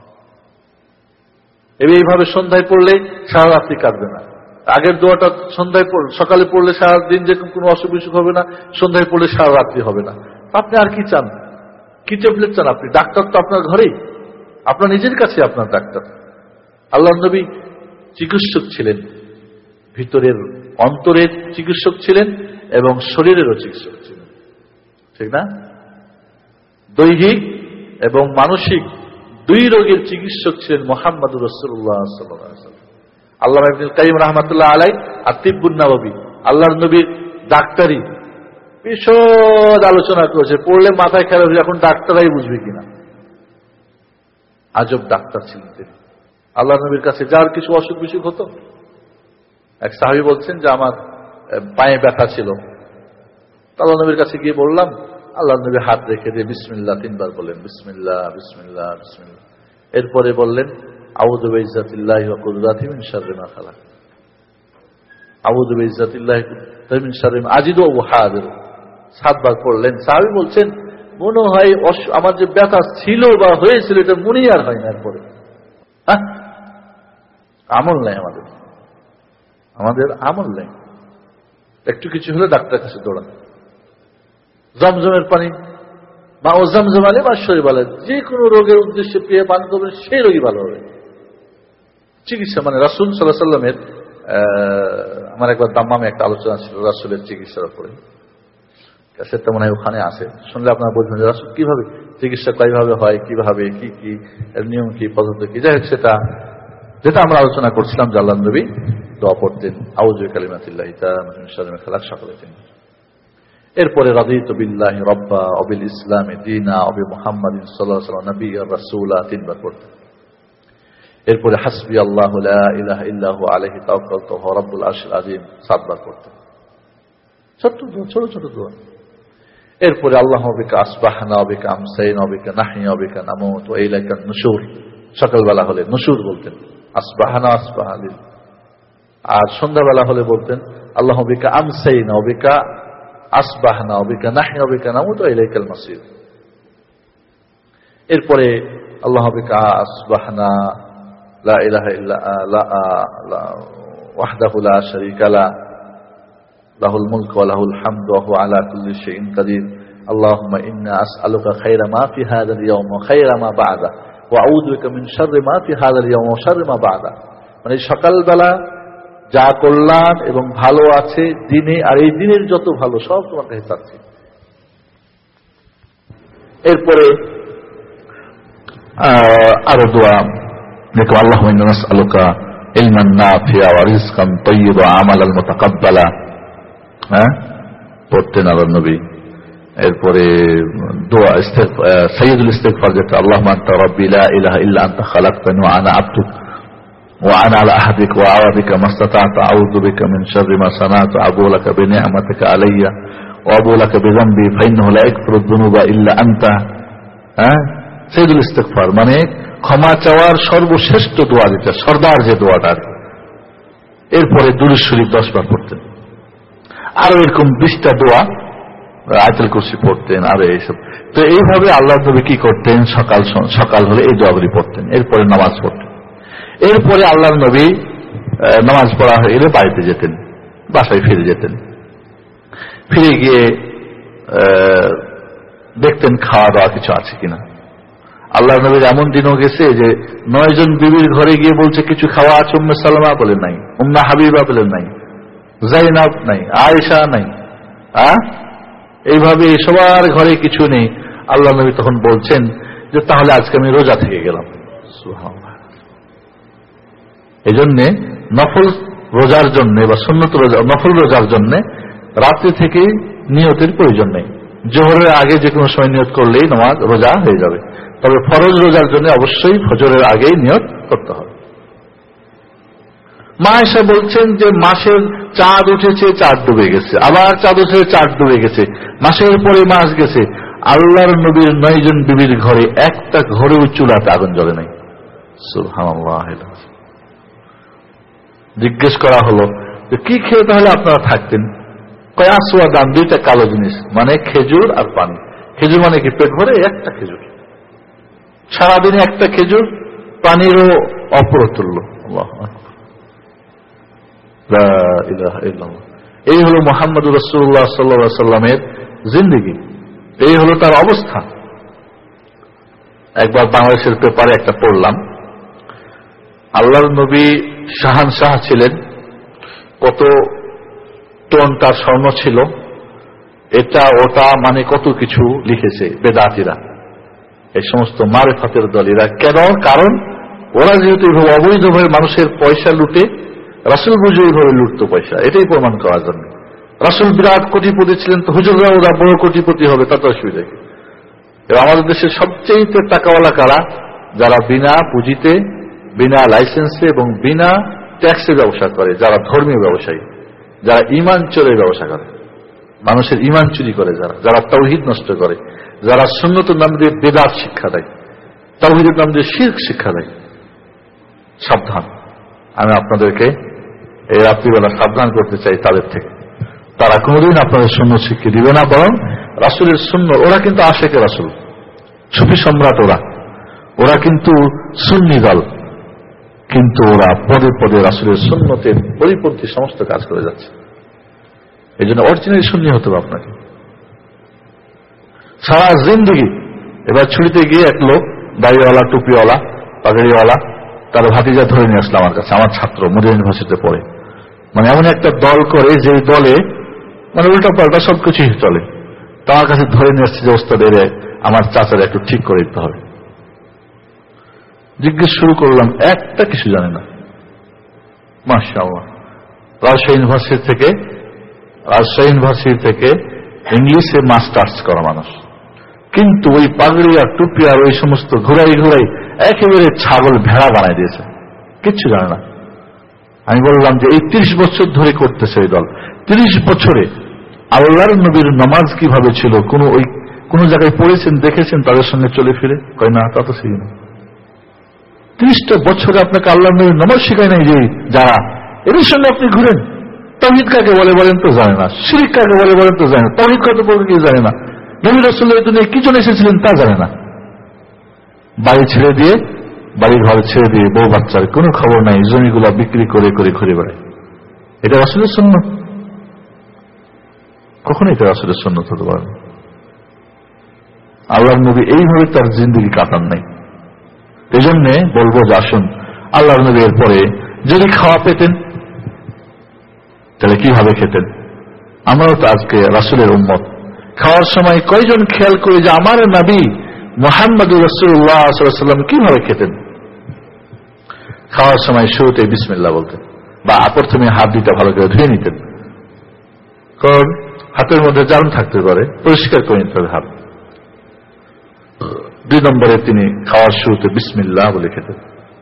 এইভাবে সন্ধ্যায় পড়লে সারা রাত্রি কাটবে না। আগের দোয়াটা সন্ধ্যায় সকালে পড়লে সারাদিন যেরকম কোনো অসুখ বিসুখ হবে না, সন্ধ্যায় পড়লে সারা রাত্রি হবে না। আপনি আর কি চান? কি ট্যাবলেট চান আপনি? ডাক্তার তো আপনার ঘরেই, আপনার নিজের কাছে আপনার ডাক্তার। আল্লাহর নবী চিকিৎসক ছিলেন, ভিতরের অন্তরের চিকিৎসক ছিলেন এবং শরীরেরও চিকিৎসক ছিলেন, ঠিক না? দৈহিক এবং মানসিক 2 রোগের চিকিৎসক ছিলেন মুহাম্মদুর রাসূলুল্লাহ সাল্লাল্লাহু আলাইহি ওয়াসাল্লাম। আল্লামা ইবনুল কাইয়্যিম রাহমাতুল্লাহ আলাইহি আত-তিব্বুন নাবাবী, আল্লাহর নবীর ডাক্তারি বিশদ আলোচনা করেছে, পড়লে মাথায় খেলা, এখন ডাক্তারাই বুঝবে কিনা। আজব ডাক্তার ছিলেন তিনি। আল্লাহ নবীর কাছে যার কিছু অসুখ বিসুখ হতো, এক সাহাবী বলছেন যে আমার পায়ে ব্যথা ছিল, আল্লাহ নবীর কাছে গিয়ে বললাম, আল্লাহ নবী হাত রেখে দিয়ে বিসমিল্লাহ 3 বার বলেন, বিসমিল্লাহ বিসমিল্লাহ বিসমিল্লাহ। এরপরে বললেন আউযু বিইজ্জাতিল্লাহি ওয়া কুদরাতিহি মিন শাররি মা খালাক, আউযু বিইজ্জাতিল্লাহি মিন শাররি মা আজিদু ওয়া হাদির 7 বার পড়লেন। সাহাবী বলছেন, মনে হয় আমার যে ব্যথা ছিল বা হয়েছিল এটা মনেই আর হয় না। এরপরে আমল নাই, আমাদের আমল নেই। একটু কিছু হলে ডাক্তারের কাছে দৌড়ান। জমজমের পানি বা ও জমজম আলী বা শরীর বলে, যে কোনো রোগের উদ্দেশ্যে পেয়ে পান করবেন, সেই রোগী ভালো হবে। চিকিৎসা মানে রাসূল সাল্লাল্লাহু আলাইহি ওয়াসাল্লামের, আমার একবার দাম্মামে একটা আলোচনা ছিল রাসূলের চিকিৎসার উপরে, সেটা মনে হয় ওখানে আছে, শুনলে আপনারা বলবেন যে রাসূল কিভাবে চিকিৎসা, কয়ভাবে হয়, কিভাবে কি কি এর নিয়ম কি, পদ্ধতি কি। যাই হোক, যেটা আমরা আলোচনা করছিলাম যে আল্লাহর নবী দোয়া পড়তেন আউযু বিকালিমাতিল্লাহি তাম্মাতি মিন শাররি মা খালাক সকলে তিন। এরপরে রাদিতু বিল্লাহি রাব্বা ওয়া বিল ইসলামি দীনা ওয়া বি মুহাম্মাদিন সাল্লাল্লাহু আলাইহি ওয়াসাল্লাম নাবিয়্যার রাসূলা 3 বার পড়তেন। এরপরে হাসবি আল্লাহু লা ইলাহা ইল্লা হু আলাইহি তাওয়াক্কালতু ওয়া রাব্বুল আরশিল আযীম 7 বার পড়তেন। ছোট ছোট দোয়া। এরপরে আল্লাহু বিকা আসবাহনা ওয়া বিকা আমসাইনা ওয়া বিকা নাহইয়া ওয়া বিকা নামুত ওয়া ইলাইকা নুশুর, সকালবেলা হলে নুশুর বলতেন, আসবাহনা আসবাহালিল। আর সন্ধ্যাবেলা হলে বলতেন আল্লাহু বিকা আমসাইনা ওয়া বিকা আসবাহনা ওয়া বিকা নাহইয়া ওয়া বিকা নামুত ওয়া ইলাইকাল মাসির। এরপরে আল্লাহু বিকা আসবাহনা লা ইলাহা ইল্লা ওয়াহদাহু লা শারীকা লা লাহুল মুলকু ওয়া লাহুল হামদু ওয়া হুয়া আলা কুল্লি শাইইন কাদির। আল্লাহুম্মা ইন্না আসআলুকা খায়রা মা ফি হাযাল ইয়াওম ওয়া খায়রা মা বা'দা ওয়া আউযু বিকা মিন শাররি মা ফি হাযাল ইয়াওম ওয়া শাররি মা বা'দা। মানে সকালবেলা যা কল্যাণ এবং ভালো আছে দিনে, আর এই দিনের যত ভালো সব তোমার কাছে চাচ্ছি। এরপরে আরো দোয়া দেখো, আল্লাহুম্মা ইন্না নাসআলুকা ইলমান নাফিআ ওয়া রিজকান তাইয়্যিবা ওয়া আমালান মুতাকাব্বালা, পড়তেন আল্লাহর নবী। এরপরে দোয়া সাইয়্যিদুল ইস্তিগফার, যেটা আল্লাহুম্মা আনতা রাব্বি লা ইলাহা ইল্লা আনতা খালাকতানি ওয়া আনা আবদুক ওয়া আনা আলা আহদিকা ওয়া আওয়াদিকা মাসতাতা'তু আউযু বিকা মিন শাররি মা সানা'তু আবু লাকা বিনি'মাতিকা আলাইয়া ওয়া আবু লাকা বিযামবি ফাইন্নাহু লা ইয়াগফিরু যুনুবা ইল্লা আনতা। সাইয়্যিদুল ইস্তিগফার মানে ক্ষমা চাওয়ার সর্বশ্রেষ্ঠ দোয়া, যেটা সর্দার যে দোয়াটা। এরপরে দুরূদ শরীফ 10 বার পড়তেন। আরো এরকম 20টা দোয়া, আয়াতুল কুরসি পড়তেন, আর এইসব। তো এইভাবে আল্লাহর নবী কি করতেন, সকাল হলে এই দোয়াগুলি পড়তেন। এরপরে নামাজ পড়তেন। এরপরে আল্লাহর নবী নামাজ পড়া হয়ে গেলে বাড়িতে যেতেন, বাসায় ফিরে যেতেন। ফিরে গিয়ে দেখতেন খাওয়া দাওয়া কিছু আছে কিনা। আল্লাহর নবীর এমন দিনও গেছে যে 9 জন বিবির ঘরে গিয়ে বলছে কিছু খাওয়া আছে, উম্মে সালামা বলেন নাই, উম্মে হাবিবা বলেন নাই, জাইনাব নাই, আয়েশা নাই। এইভাবে সবার ঘরে কিছু নেই। আল্লাহ নবী তখন বলছেন যে তাহলে আজকে আমি রোজা থেকে গেলাম। সুবহানাল্লাহ। এই জন্যে নফল রোজার জন্য বা সুন্নত রোজা, নফল রোজার জন্য রাত্রি থেকে নিয়তের প্রয়োজন নেই। জোহরের আগে যে কোনো সময় নিয়ত করলেই নামাজ রোজা হয়ে যাবে। তবে ফরজ রোজার জন্য অবশ্যই ফজরের আগেই নিয়ত করতে হবে। মা এসে বলছেন যে মাসের চাঁদ উঠেছে, চাঁদ ডুবে গেছে, আবার চাঁদ উঠেছে, চাঁদ ডুবে গেছে, মাসের পরে মাস গেছে, আল্লাহর নবীর 9 জন বিবির ঘরে একটা ঘরেও চুলাতে আগুন জ্বলে নাই। সুবহানাল্লাহ। জিজ্ঞেস করা হলো যে কি খেয়ে তাহলে আপনারা থাকতেন? কয় আসওয়া দান, 2টা কালো জিনিস, মানে খেজুর আর পানি। খেজুর মানে কি পেট ভরে একটা খেজুর, সারাদিনে একটা খেজুর, পানিরও অপ্রতুল্য। আল্লাহু আকবার, লা ইলাহা ইল্লাল্লাহ। এই হলো মুহাম্মদুর রাসূলুল্লাহ সাল্লাল্লাহু আলাইহি সাল্লামের জিন্দেগি, এই হলো তার অবস্থা। একবার বাংলাদেশের পেপারে একটা পড়লাম, আল্লাহর নবী শাহানশাহ ছিলেন, কত টন তার স্বর্ণ ছিল, এটা ওটা মানে কত কিছু লিখেছে বেদাতিরা, এই সমস্ত মারেফাতের দলীরা। কেন? কারণ ওরা যেহেতু এইভাবে অবৈধভাবে মানুষের পয়সা লুটে, রাসূল বুঝে এইভাবে লুটতো পয়সা, এটাই প্রমাণ করার জন্য। রাসূল বিরাট কোটিপতি ছিলেন, তো হুজুররা ওরা বড় কোটিপতি হবে, তাতে অসুবিধা কি? আমাদের দেশের সবচেয়ে টাকাওয়ালা কারা? যারা বিনা পুঁজিতে, বিনা লাইসেন্সে এবং বিনা ট্যাক্সে ব্যবসা করে, যারা ধর্মীয় ব্যবসায়ী, যারা ঈমান চোরের ব্যবসা করে, মানুষের ঈমান চুরি করে, যারা তাওহীদ নষ্ট করে, যারা সুন্নতের নাম দিয়ে বেদাত শিক্ষা দেয়, তাওহীদের নাম দিয়ে শিরক শিক্ষা দেয়, সাবধান। আমি আপনাদেরকে এই রাত্রিবেলা সাবধান করতে চাই তাদের থেকে। তারা কোনোদিন আপনাদের সুন্নত শিক্ষা দিবে না, বরং রাসূলের সুন্নত। ওরা কিন্তু আশেকে রাসূল, সুফি সম্রাট, ওরা কিন্তু সুন্নি দল, কিন্তু ওরা পদে পদে রাসূলের সুন্নতের পরিপন্থী সমস্ত কাজ করে যাচ্ছে। এই জন্য অরিজিনালি সুন্নি হতে হবে আপনাকে সারা জিন্দেগি। এবার ছুটিতে গিয়ে এক লোক, দাড়িওয়ালা, টুপিওয়ালা, পাগড়িওয়ালা, তার ভাতিজা ধরে নিয়ে আসলো আমার কাছে, আমার ছাত্র, মদিনা ইউনিভার্সিটিতে পড়ে। মানে এমন একটা দল করে যে দলে মানে উল্টা পাল্টা সবকিছুই চলে। তার কাছে ধরে নিয়ে আসছে যে ওস্তাদ, আমার চাচার একটু ঠিক করে দিতে হবে। জিজ্ঞেস শুরু করলাম, একটা কিছু জানে না। মাশাআল্লাহ, রাজশাহী ইউনিভার্সিটি থেকে ইংলিশে মাস্টার্স করা মানুষ, কিন্তু ওই পাগড়ি আর টুপি আর ওই সমস্ত ঘুরাই ঘুরাই একেবারে ছাগল ভেড়া বানাই দিয়েছে, কিচ্ছু জানে না। আমি বললাম যে এই 30 বছর ধরে করতেছে এই দল, 30 বছরে আল্লাহর নবীর নামাজ কিভাবে ছিল কোন জায়গায় পড়েছেন, দেখেছেন তাদের সঙ্গে চলে ফিরে? কয় না, তা তো শিখি না। 30টা বছরে আপনাকে আল্লাহর নবীর নামাজ শিখায় নাই যে যারা, এদের সঙ্গে আপনি ঘুরেন। তাওহীদ কাকে বলে বলেন তো জানে না, শিরক কাকে বলে বলেন তো জানে না, তাওহীদ কত বলতে কি জানে না, নবী রাসূলুল্লাহ এই দুনিয়ায় কি জন্য এসেছিলেন তা জানে না। বাড়ি ছেড়ে দিয়ে, বাড়ি ঘর ছেড়ে দিয়ে, বউ বাচ্চার কোনো খবর নাই, জমিগুলা বিক্রি করে করে ঘুরে বেড়ায়। এটা রাসূলের সুন্নাত? কখনো এটা রাসূলের সুন্নাত হতে পারে না। আল্লাহর নবী এইভাবে তার জিন্দেগি কাটান নাই। এই জন্য বলবো যে আসুন, আল্লাহর নবী এর পরে যদি খাওয়া পেতেন তাহলে কিভাবে খেতেন? আমরাও তো আজকে রাসূলের উম্মত। খাওয়ার সময় কয়জন খেয়াল করে যে আমার নবী মুহাম্মদুর রাসূলুল্লাহ সাল্লাল্লাহু আলাইহি ওয়াসাল্লাম কিভাবে খেতেন? খাওয়ার সময় শুরুতে বিসমিল্লাহ বলতেন, বা প্রথমে হাত দুইটা ভালো করে ধুয়ে নিতেন, কারণ হাতের মধ্যে জার্ম থাকতে পারে, পরিষ্কার করে নিতে হবে হাত। 2 নম্বরে তিনি খাওয়ার শুরুতে বিসমিল্লাহ বলে খেতেন।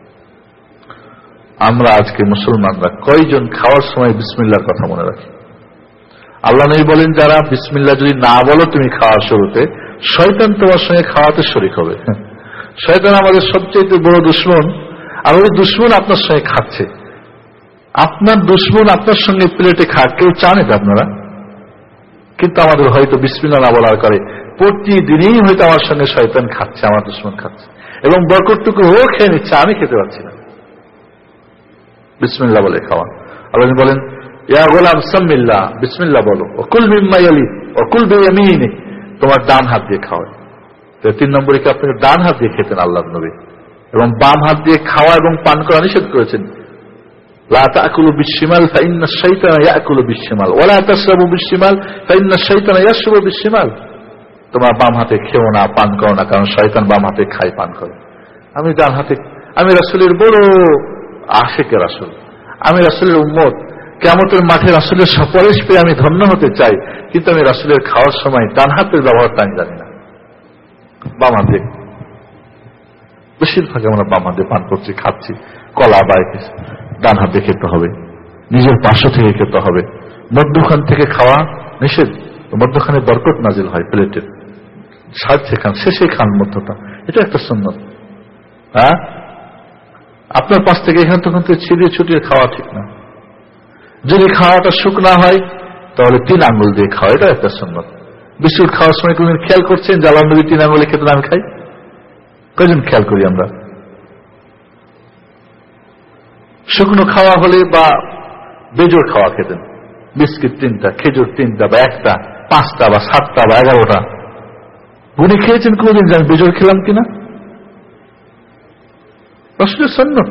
আমরা আজকে মুসলমানরা কয়জন খাওয়ার সময় বিসমিল্লাহর কথা মনে রাখি? আল্লাহ নবী বলেন, যারা বিসমিল্লাহ যদি না বলো তুমি খাওয়ার শুরুতে, শয়তান তোমার সঙ্গে খাওয়াতে শরীক হবে। শয়তান আমাদের সবচেয়ে বড় দুশমন, আর ওই দুশমন আপনার সঙ্গে খাচ্ছে। আপনার দুশমন আপনার সঙ্গে প্লেটে খাক, কেউ চান এটা আপনারা? কিন্তু আমাদের হয়তো বিসমিল্লাহ না বলার করে প্রতিদিনই হয়তো আমার সঙ্গে শয়তান খাচ্ছে, আমার দুশমন খাচ্ছে, এবং বরকতটুকু ও খেয়ে নিচ্ছে, আমি খেতে পারছি না। বিসমিল্লাহ বলে খাওয়া। আল্লাহ বলেন, ইয়া গোলাম সাম্মিল্লাহ, বিসমিল্লাহ বলো, ওকুল মিম্মা ইয়ালি ওকুল বিয়ামিনিক, তোমার ডান হাত দিয়ে খাও। 3 নম্বরে কি আপনাকে ডান হাত দিয়ে খেতেন আল্লাহর নবী, এবং বাম হাত দিয়ে খাওয়া এবং পান করা নিষেধ করেছেন। লা তাকুলু বিশিমাল ফাইন্না শাইতানা ইয়াকুলু বিশিমাল ওয়া লা তাশরাবু বিশিমাল ফাইন্না শাইতানা ইয়াশরাবু বিশিমাল। তোমরা বাম হাতে খেও না, পান করো না, কারণ শয়তান বাম হাতে খায়, পান করে। আমি ডান হাতে, আমি রাসূলের বড় আশিকে রাসূল, আমি রাসূলের উম্মত, কিয়ামতের মাঠে রাসূলের সুপারিশ পেয়ে আমি ধন্য হতে চাই, কিন্তু আমি রাসূলের খাওয়ার সময় ডান হাতের ব্যবহারটা আমি জানি না, বাম হাতে। বেশিরভাগ আমরা বাম হাতে পান করছি, খাচ্ছি, কলা বা ডান হাতে খেতে হবে, নিজের পার্শ্ব থেকে খেতে হবে। মধ্যখান থেকে খাওয়া নিষেধ, মধ্যখানে বরকত নাজিল হয় প্লেটের, সাথে খান, শেষে খান মধ্যটা, এটা একটা সুন্নত। হ্যাঁ, আপনার পাশ থেকে এখান তখন থেকে ছিটিয়ে ছুটিয়ে খাওয়া ঠিক না। যদি খাওয়াটা শুকনা হয় তাহলে 3 আঙ্গুল দিয়ে খাওয়া, এটা একটা সুন্নত। বিস্কুট খাওয়ার সময় কোনদিন খেয়াল করছেন যে আল্লাহর নবী 3 আঙ্গুলে খেতেন, আমি খাই? কয়জন খেয়াল করি আমরা? শুকনো খাওয়া হলে বা বেজোড় খাওয়া খেতেন, বিস্কিট 3টা, খেজুর 3টা বা 1টা, 5টা বা 7টা বা 11টা, গুনে খেয়েছেন কোনদিন যে আমি বেজোড় খেলাম কিনা? রাসূলের সুন্নাত।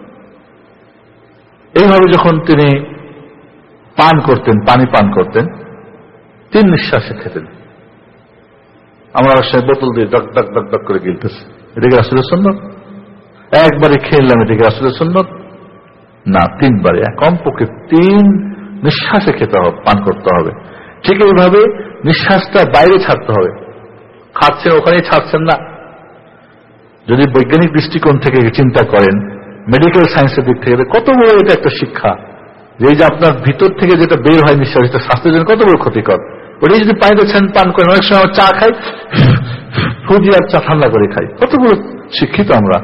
এইভাবে যখন তিনি পান করতেন, পানি পান করতেন, 3 নিঃশ্বাসে খেতেন। আমরা বোতল দিয়ে ডক ডক ডক ডক করে গিলতেছি, এটা কি রাসূলের সুন্নাত? একবারে খেলাম, এটা কি রাসূলের সুন্নাত? না, 3 বারে, কমপক্ষে 3 নিঃশ্বাসে খেতে হবে, পান করতে হবে। ঠিক এইভাবে নিঃশ্বাসটা বাইরে ছাড়তে হবে, খাচ্ছেন ওখানেই ছাড়ছেন না। যদি বৈজ্ঞানিক দৃষ্টিকোণ থেকে চিন্তা করেন, মেডিকেল সায়েন্সের দিক থেকে, কত বড় এটা একটা শিক্ষা যে এই যে আপনার ভিতর থেকে যেটা বের হয় নিঃশ্বাস, এটা স্বাস্থ্যের জন্য কত বড় ক্ষতিকর। ওটাই যদি পানিতে পান করেন, অনেক সময় চা খাই, ফুজি আর চা ঠান্ডা করে খাই, কত বড় শিক্ষিত আমরা।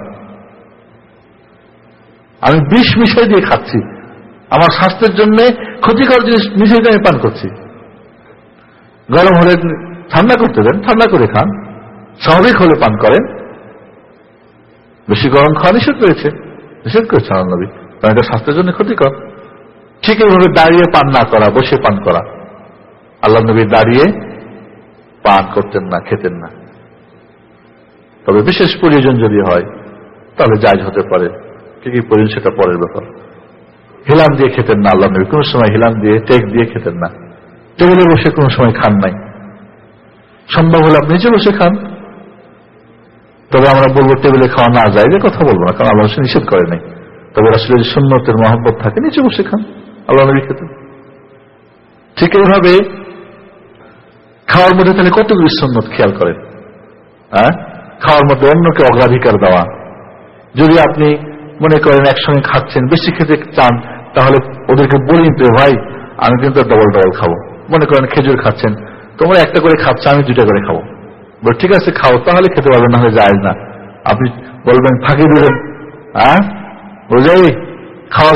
আমি বিষ মিশাই দিয়ে খাচ্ছি, আমার স্বাস্থ্যের জন্য ক্ষতিকর জিনিস মিশাই দিয়ে আমি পান করছি। গরম হলে ঠান্ডা করতে দেন, ঠান্ডা করে খান, স্বাভাবিক হলে পান করেন। বেশি গরম খাওয়া নিষেধ রয়েছে, নিষেধ করেছেন আল্লাহর নবী, কারণ এটা স্বাস্থ্যের জন্য ক্ষতিকর। ঠিক এইভাবে দাঁড়িয়ে পান না করা, বসে পান করা। আল্লাহর নবী দাঁড়িয়ে পান করতেন না, খেতেন না। তবে বিশেষ প্রয়োজন যদি হয় তাহলে জায়েজ হতে পারে, কি কি প্রয়োজন সেটা পরের ব্যাপার। হিলাম দিয়ে খেতেন না আল্লাহর নবী, কোন সময় হিলাম দিয়ে, টেক দিয়ে খেতেন না। টেবিলে বসে কোন সময় খান নাই, সম্ভব হলে আপনি নিচে বসে খান। তবে আমরা বলবো টেবিলে খাওয়া না যায়, যে কথা বলবো না, কারণ আল্লাহ নিষেধ করে নাই। তবে রাসূলের সুন্নতের মহব্বত থাকে, নিচে বসে খান, আল্লাহ নবী খেতেন। ঠিক এইভাবে খাওয়ার মধ্যে তাহলে কতগুলি সুন্নত খেয়াল করেন। হ্যাঁ, খাওয়ার মধ্যে অন্যকে অগ্রাধিকার দেওয়া। যদি আপনি মনে করেন একসঙ্গে খাচ্ছেন, বেশি খেতে চান, তাহলে ওদেরকে বলে নিতে, ভাই আমি কিন্তু ডবল ডবল খাবো। মনে করেন খেজুর খাচ্ছেন, তোমরা একটা করে খাচ্ছ, আমি 2টা করে খাবো। বলে ঠিক আছে খাও, তাহলে খেতে পারবেন, না হলে যায় না। আপনি বলবেন, ফাঁকি দিবেন, হ্যাঁ বোঝাই খাওয়ার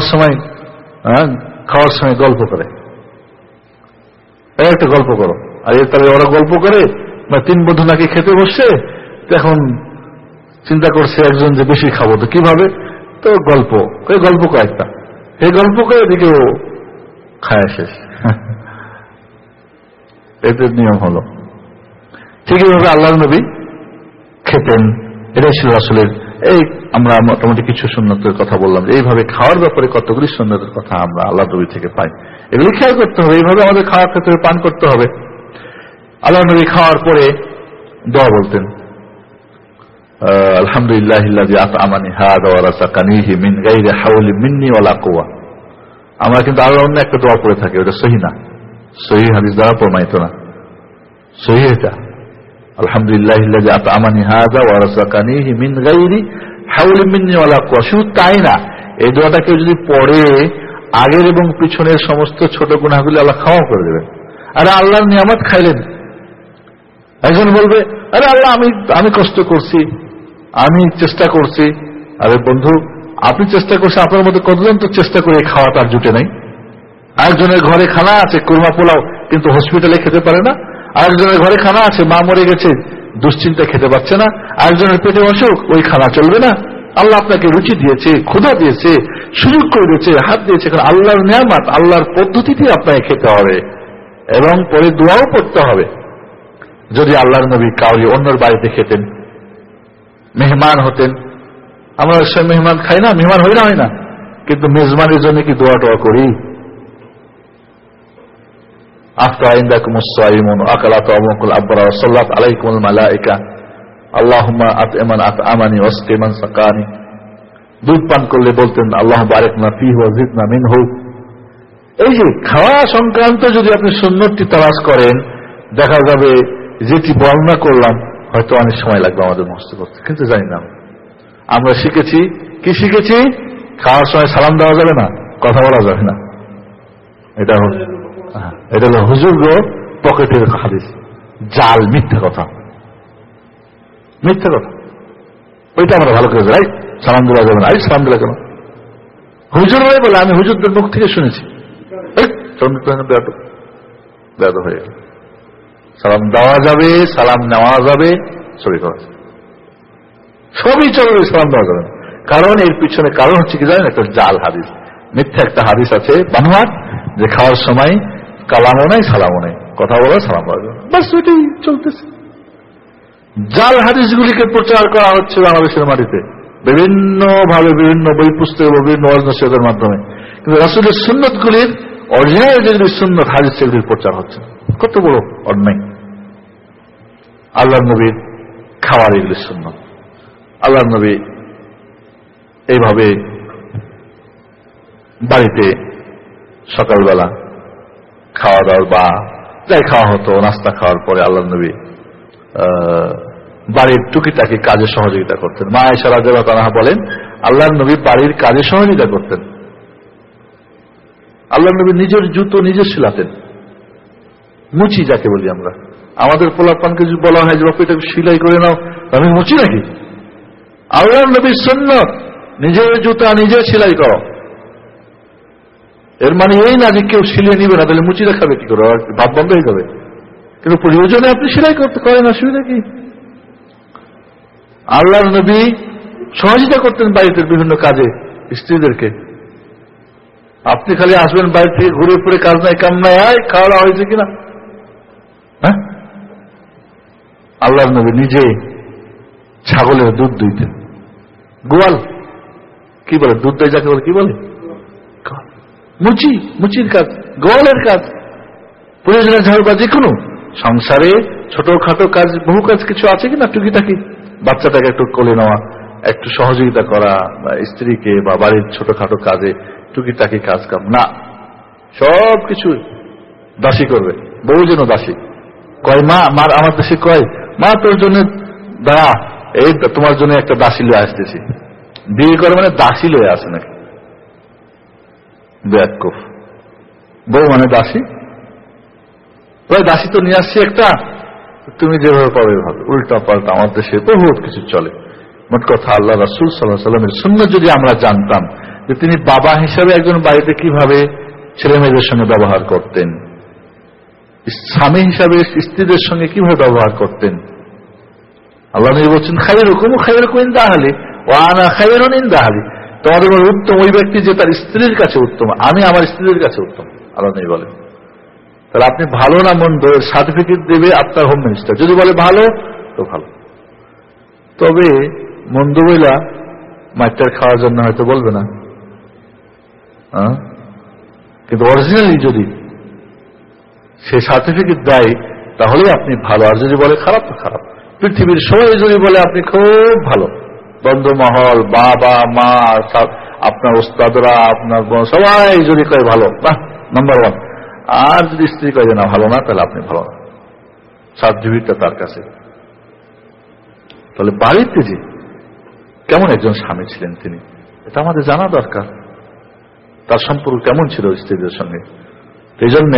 সময় গল্প করে, একটা গল্প করো। আর তাহলে ওরা গল্প করে, 3 বন্ধু নাকি খেতে বসছে, এখন চিন্তা করছে একজন যে বেশি খাবো, তো কিভাবে, তো গল্প কয়েকটা, এই গল্প করে এদিকে ও খায় শেষ। এদের নিয়ম হলো। ঠিক এইভাবে আল্লাহর নবী খেতেন, এটাই ছিল রাসূলের। এই আমরা মোটামুটি কিছু সুন্নতের কথা বললাম, এইভাবে খাওয়ার ব্যাপারে কতগুলি সুন্নতের কথা আমরা আল্লাহর নবী থেকে পাই। এগুলি খেয়াল করতে হবে, এইভাবে আমাদের খাওয়ার ক্ষেত্রে পান করতে হবে। আল্লাহর নবী খাওয়ার পরে দোয়া বলতেন, আলহামদুলিল্লাহিল্লাযী আত'আমানি হাযা ওয়া রাযাকানিহি মিন গায়রি হাওলি মিন্নি ওয়ালা কুওয়া। আমরা কিন্তু আরো অন্য একটা দোয়া পড়ে থাকি, ওটা সহিহ না, সহিহ হাদিস দ্বারা প্রমাণিত না, সহিহ এটা আলহামদুলিল্লাহিল্লাযী আত'আমানি হাযা ওয়া রাযাকানিহি মিন গায়রি হাওলি মিন্নি ওয়ালা কুওয়া। শুধু তাই না, এই দোয়াটাকে যদি পড়ে আগের এবং পিছনের সমস্ত ছোট গুনাহগুলি আল্লাহ ক্ষমা করে দেবেন। আরে আল্লাহর নিয়ামত খাইলেন, একজন বলবে আরে আল্লাহ আমি কষ্ট করছি, আমি চেষ্টা করছি। আরে বন্ধু, আপনি চেষ্টা করছেন, আপনার মধ্যে কতজন তো চেষ্টা করে খাওয়া তার জুটে নাই। আরেকজনের ঘরে খানা আছে কুরমা পোলাও, কিন্তু হসপিটালে খেতে পারে না। আরেকজনের ঘরে খানা আছে, মা মরে গেছে, দুশ্চিন্তা খেতে পারছে না। আরেকজনের পেটে অসুখ, ওই খানা চলবে না। আল্লাহ আপনাকে রুচি দিয়েছে, ক্ষুধা দিয়েছে, সুযোগ করে দিয়েছে, হাত দিয়েছে, কারণ আল্লাহর নিয়ামত, আল্লাহর পদ্ধতিতে আপনাকে খেতে হবে এবং পরে দোয়াও পড়তে হবে। যদি আল্লাহর নবী কাউরি অন্যর বাড়িতে খেতেন, মেহমান হতেন, আমরা সে মেহমান খাই না, মেহমান হয় না, কিন্তু মেজবানের জন্য কি দোয়া টোয়া করি? আফতা ইনদাকুমুস সাইমুন আকালা তা'আমুকুল আবরা ওয়া সাল্লাত আলাইকুমুল মালায়েকা আল্লাহুম্মা আত'মান আত'আমানি ওয়াসকিমান সাকানি। দুধ পান করলে বলতেন আল্লাহ বারেকনা ফিহি ওয়া জিদনা মিনহু। এই যে খাওয়া সংক্রান্ত যদি আপনি সুন্নতটি তালাশ করেন, দেখা যাবে যেটি বর্ণনা করলাম হয়তো অনেক সময় লাগবে আমাদের মুখস্থ করতে, কিন্তু জানি না। আমরা শিখেছি কি শিখেছি? খাওয়ার সময় সালাম দেওয়া যাবে না, কথা বলা যাবে না। এটা হলো হুজুর পকেটের হাদিস, জাল, মিথ্যা কথা, মিথ্যা কথা। ওইটা আমরা ভালো করে যাই, সালাম দেওয়া যাবে না। সালাম দিলা কেন? হুজুরাই বলে, আমি হুজুরদের মুখ থেকে শুনেছি। বেয়াদব হয়ে গেল। সালাম দেওয়া যাবে, সালাম নেওয়া যাবে, সবই করা যাবে, সবই চলবে, সালাম দেওয়া যাবে না। কারণ এর পিছনে কারণ হচ্ছে কি জানেন? একটা জাল হাদিস, মিথ্যা একটা হাদিস আছে বানোয়াট, যে খাওয়ার সময় কালামও নাই সালামও নাই, কথা বলা সালাম দেওয়া যাবে, বাস ওইটাই চলতেছে। জাল হাদিসগুলিকে প্রচার করা হচ্ছে বাংলাদেশের মাটিতে বিভিন্ন ভাবে, বিভিন্ন বই পুস্তক, বিভিন্ন নসিহতের মাধ্যমে, কিন্তু রাসূলের সুন্নতগুলির অরিজিনাল যেগুলি সুন্নত হাদিস সেগুলির প্রচার হচ্ছে। কত বড় অন্যায়! আল্লাহর নবীর খাওয়ার এগুলি সুন্নত। আল্লাহর নবী এইভাবে বাড়িতে সকালবেলা খাওয়া দাওয়া বা যাই খাওয়া হতো, নাস্তা খাওয়ার পরে আল্লাহর নবী বাড়ির টুকিটাকি কাজে সহযোগিতা করতেন। মা আয়েশা রাদিয়াল্লাহু তাআলা বলেন, আল্লাহর নবী বাড়ির কাজে সহযোগিতা করতেন। আল্লাহর নবী নিজের জুতো নিজে সিলাতেন, মুচি যাকে বলি আমরা। আমাদের পোলাপানকে যদি বলা হয় যে বাপু এটা সিলাই করে নাও, আমি মুচি নাকি? আল্লাহর নবীর সুন্নাত নিজের জুতা নিজে সেলাই করো। এর মানে এই না যে কেউ সিলিয়ে নিবে না, তাহলে মুচি দেখাবে কি করে, ভাত বন্ধ হয়ে যাবে। কিন্তু প্রয়োজনে আপনি সেলাই করতে পারেন, অসুবিধা কি? আল্লাহর নবী সহযোগিতা করতেন বাড়িতে বিভিন্ন কাজে স্ত্রীদেরকে। আপনি খালি আসবেন বাড়ি থেকে ঘুরে ফিরে, কাজ নাই কাম নাই, আয় খাওয়া দাওয়া হয়েছে কিনা? হ্যাঁ, আল্লাহর নবী নিজে ছাগলের দুধ দুইতেন। গোয়াল কি বলে, দুধ দেয় যাকে বলে, কি বলে? মুচি, মুচির কাজ, গোয়ালের কাজ, প্রয়োজনে ঝাড়ু বা যে কোনো সংসারে ছোটখাটো কাজ, বহু কাজ কিছু আছে কিনা টুকিটাকি, বাচ্চাটাকে একটু কোলে নেওয়া, একটু সহযোগিতা করা, বা স্ত্রীকে বা বাড়ির ছোটখাটো কাজে টুকিটাকি কাজ কাম না, সব কিছু দাসী করবে। বউ যেন দাসী। কয় মা, মার আমার দেশে কয়, মা তোর জন্য দাঁড়া, এই তোমার জন্য একটা দাসী লয়ে আসতেছি। বিয়ে করে মানে দাসী লয়ে আসে নাকি? বেয়াক্কুফ। বউ মানে দাসী, ওই দাসী তো নিয়ে আসছি একটা, তুমি যেভাবে পাবে ভাবে, উল্টা পাল্টা আমার দেশে বহুত কিছু চলে। মোট কথা, আল্লাহ রাসূল সাল্লাল্লাহু আলাইহি ওয়াসাল্লামের সুন্নাত যদি আমরা জানতাম যে তিনি বাবা হিসাবে একজন বাড়িতে কিভাবে ছেলে মেয়েদের সঙ্গে ব্যবহার করতেন, স্বামী হিসাবে স্ত্রীদের সঙ্গে কিভাবে ব্যবহার করতেন। আল্লাহ নবী বলছেন, খায়রুকুম খায়রুকুম ইনদা আহলি ওয়া আনা খায়রুন ইনদা আহলি। তোমাদের মধ্যে উত্তম ওই ব্যক্তি যে তার স্ত্রীর কাছে উত্তম, আমি আমার স্ত্রীর কাছে উত্তম। আল্লাহ নবী বলেন, তাহলে আপনি ভালো না মন্দ সার্টিফিকেট দেবে আপনার হোম মিনিস্টার। যদি বলে ভালো তো ভালো, তবে মন্দ বইলা মাইটার খাওয়ার জন্য হয়তো বলবে না, কিন্তু অরিজিনালি যদি সে সার্টিফিকেট দেয় তাহলে আপনি ভালো। আর যদি বলে খারাপ তো খারাপ। পৃথিবীর সবাই যদি বলে আপনি খুব ভালো, বন্ধুমহল, বাবা মা, আপনার ওস্তাদরা, আপনার সবাই যদি কয় ভালো, বাহ নাম্বার ওয়ান। আর যদি স্ত্রী কয় না ভালো না, তাহলে আপনি ভালো না, সার্টিফিকেটটা তার কাছে। তাহলে বাড়িতে যে কেমন একজন স্বামী ছিলেন তিনি, এটা আমাদের জানা দরকার। তার সম্পর্ক কেমন ছিল স্ত্রীদের সঙ্গে। এই জন্যে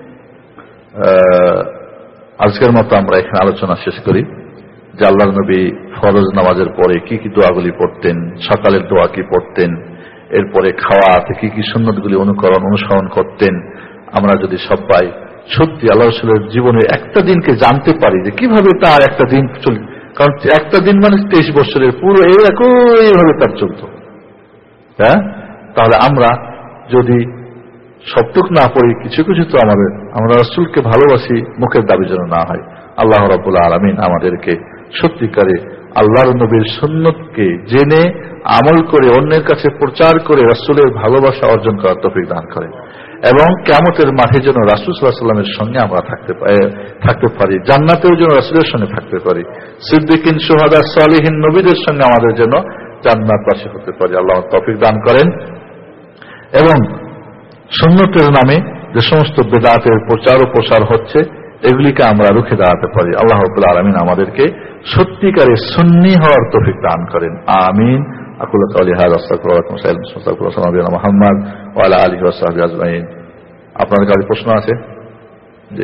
আজকের মতো আমরা এখানে আলোচনা শেষ করি যে আল্লাহর নবী ফরজ নামাজের পরে কি কি দোয়াগুলি পড়তেন, সকালের দোয়া কি পড়তেন, এরপরে খাওয়াতে কি কি সুন্নতগুলি অনুসরণ করতেন। আমরা যদি সবাই সত্যি আল্লাহ রাসূলের জীবনের একটা দিনকে জানতে পারি যে কিভাবে তার একটা দিন চলে, কারণ একটা দিন মানে 23 বছরের পুরো একইভাবে তার চলত, হ্যাঁ, তাহলে আমরা যদি সবটুক না পড়ি, কিছু কিছু তো আমরা রাসূলকে ভালোবাসি, মুখের দাবি যেন না হয়। আল্লাহ রাব্বুল আলামিন আমাদেরকে সত্যিকারে আল্লাহর নবীর সুন্নতকে জেনে আমল করে অন্যের কাছে প্রচার করে রাসূলের ভালোবাসা অর্জন করার তৌফিক দান করেন, এবং কিয়ামতের মাঠে যেন রাসূল সাল্লাল্লাহু আলাইহি ওয়াসাল্লামের সঙ্গে আমরা থাকতে পারি, জান্নাতেও যেন রাসূলের সঙ্গে থাকতে পারি, সিদ্দিকিন, শুহাদা, সালিহিন, নবীদের সঙ্গে আমাদের যেন জান্নাতবাসী হতে পারি। আল্লাহ তৌফিক দান করেন। এবং সুন্নতের নামে যে সমস্ত বেদাতের প্রচার ও প্রসার হচ্ছে, এগুলিকে আমরা রুখে দাঁড়াতে পারি। আল্লাহ রাব্বুল আলামিন আমাদেরকে সত্যিকারের সুন্নি হওয়ার তৌফিক দান করেন। আমিন। আকুলু কাওলি হাযা আস্তাগফিরুল্লাহ ওয়া আস্তাগফিরু সাল্লাল্লাহু মুহাম্মদ ওয়া আলা আলিহি ওয়া সাহবিহি আজমাইন। আপনাদের কাছে প্রশ্ন আছে? জি।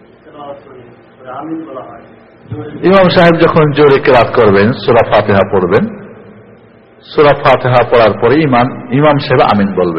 ইমাম সাহেব যখন জোরে কিরাত করবেন, সূরা ফাতিহা পড়বেন, সূরা ফাতিহা পড়ার পরে ইমাম সাহেব আমিন বলবে।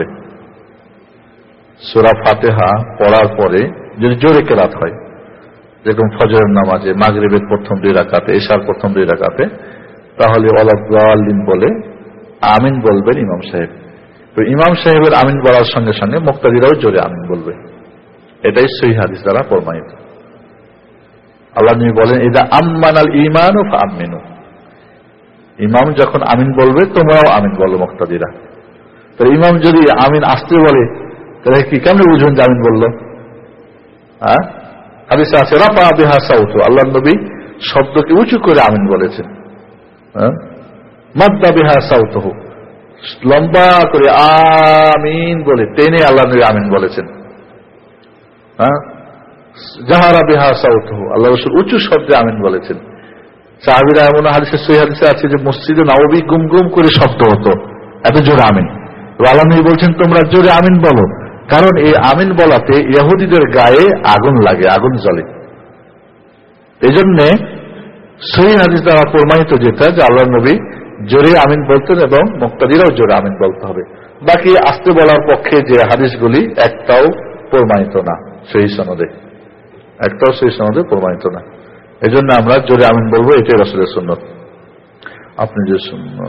সূরা ফাতিহা পড়ার পরে যদি জোরে কিরাত হয়, যেরকম ফজরের নামাজে, মাগরিবের প্রথম 2 রাকাতে, ইশার প্রথম 2 রাকাতে, তাহলে ওয়ালাদ-দাল্লিন বলে আমিন বলবেন ইমাম সাহেব। তো ইমাম সাহেবের আমিন বলার সঙ্গে সঙ্গে মুক্তাদিরাও জোরে আমিন বলবে। এটাই সহিহ হাদিস দ্বারা প্রমাণিত। আল্লাহ নবী বলেন, ইদা আম্মানাল ঈমানু ফাআমিনু, ইমাম যখন আমিন বলবে তোমরাও আমিন বলো মুক্তাদিরা। তো ইমাম যদি আমিন আসতে বলে, তাহলে কি কেমনে বুঝবেন যে আমিন বললো? হ্যাঁ, হাদিসে আছে রাফা বিহা সাউতু, আল্লাহ নবী শব্দকে উঁচু করে আমিন বলেছেন। হ্যাঁ, মাদ্দা বিহা সাউতুহু, লম্বা করে আমিন বলে টেনে আল্লাহ নবী আমিন বলেছেন। হ্যাঁ, জাহারা বিহা সাউতুহু, আল্লাহ রাসূল উঁচু শব্দে আমিন বলেছেন। সাহাবীরা এমন হাদিসে, সহিহ হাদিসে আছে যে মসজিদে নববী গুম গুম করে শব্দ হতো, এত জোরে আমিন। আল্লাহ নবী বলছেন তোমরা জোরে আমিন বলো, কারণ এই আমিন বলাতে ইহুদিদের গায়ে আগুন লাগে, আগুন জ্বলে। এই জন্য সহিহ হাদিস দ্বারা প্রমাণিত যেটা, যে আল্লাহ নবী জোরে আমিন বলতেন এবং মুক্তাদিরাও জোরে আমিন বলতে হবে। বাকি আস্তে বলার পক্ষে যে হাদিসগুলি একটাও প্রমাণিত না সহিহ সনদে, একটাও সহিহ সনদে প্রমাণিত না। এই জন্য আমরা জোরে আমিন বলবো, এটাই রাসূলের সুন্নত। আপনি যে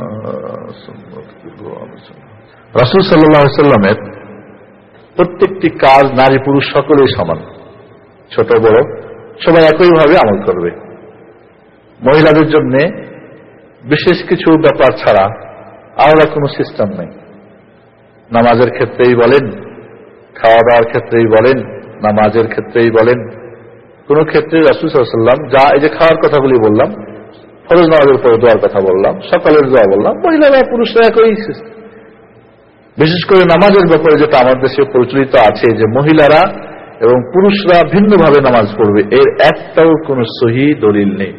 রাসূল সাল্লাল্লাহু আলাইহি ওয়াসাল্লামের প্রত্যেকটি কাজ নারী পুরুষ সকলেই সমান, ছোট বড় সবাই একইভাবে আমল করবে। মহিলাদের জন্য বিশেষ কিছু ব্যাপার ছাড়া আলাদা কোনো সিস্টেম নেই। নামাজের ক্ষেত্রেই বলেন, খাওয়া দাওয়ার ক্ষেত্রেই বলেন, নামাজের ক্ষেত্রেই বলেন, কোন ক্ষেত্রে রাসূল সাল্লাল্লাহু আলাইহি ওয়াসাল্লাম যা এই যে খাওয়ার কথাগুলি বললাম, ফরজ নামাজের পরে দোয়ার কথা বললাম, সকালের দোয়া বললাম, মহিলারা পুরুষরা একই সিস্টেম। বিশেষ করে নামাজের ব্যাপারে যেটা আমাদের দেশে প্রচলিত আছে যে মহিলারা এবং পুরুষরা ভিন্নভাবে নামাজ পড়বে, এর একটাও কোনো সহিহ দলিল নেই।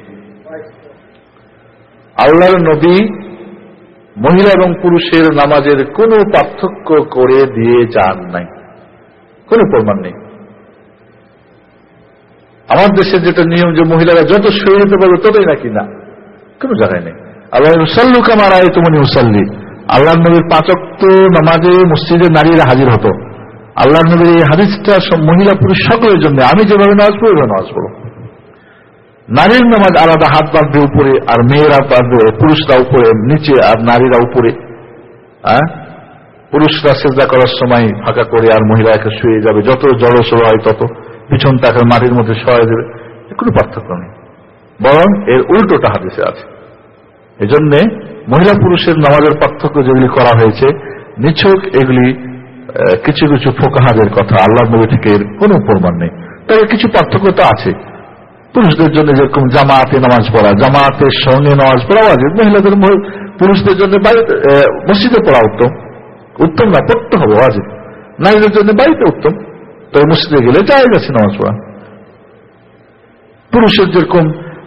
আল্লাহর নবী মহিলা এবং পুরুষের নামাজের কোনো পার্থক্য করে দিয়ে যান নাই, কোনো প্রমাণ নেই। আমার দেশে যেটা নিয়ম যে মহিলারা যত শুয়ে যেতে পারবে ততই নাকি, না, কোনো জায়গায় নেই। আল্লাহ সাল্লু কামা রাআইতুমুনি উসাল্লি, আল্লাহ নবীর 5 ওয়াক্ত নামাজে মসজিদে নারীরা হাজির হতো। আল্লাহ নবীর এই হাদিসটা মহিলা পুরুষ সকলের জন্য, আমি যেভাবে নামাজ পড়ব নামাজ পড়ো। নারীর নামাজ আলাদা, হাত বাঁধবে উপরে, আর মেয়েরা বাঁধবে, পুরুষরা উপরে নিচে আর নারীরা উপরে। পুরুষরা সিজদা করার সময় ফাঁকা করে আর মহিলা একে শুয়ে যাবে, যত জড়সড় হয় তত পিছন তাকে মাটির মধ্যে সরাই দেবে, কোনো পার্থক্য নেই। বরং এর উল্টোটা হাদিসে আছে। এজন্য মহিলা পুরুষের নামাজের পার্থক্য যেগুলি করা হয়েছে নিছক এগুলি কিছু কিছু ফুকাহাদের কথা, আল্লাহ নবী থেকে এর কোনো প্রমাণ নেই। তবে কিছু পার্থক্য তো আছে। পুরুষদের জন্য যেরকম জামাতে নামাজ পড়া, জামাতের সঙ্গে নামাজ পড়া ওয়াজিব, মহিলাদের পুরুষদের জন্য মসজিদে পড়া উত্তম, উত্তম না পড়তে হবে ওয়াজিব। নারীদের জন্য বাড়িতে উত্তম, তবে মসজিদে গেলে জায়েজ আছে নামাজ পড়া। পুরুষের যেরকম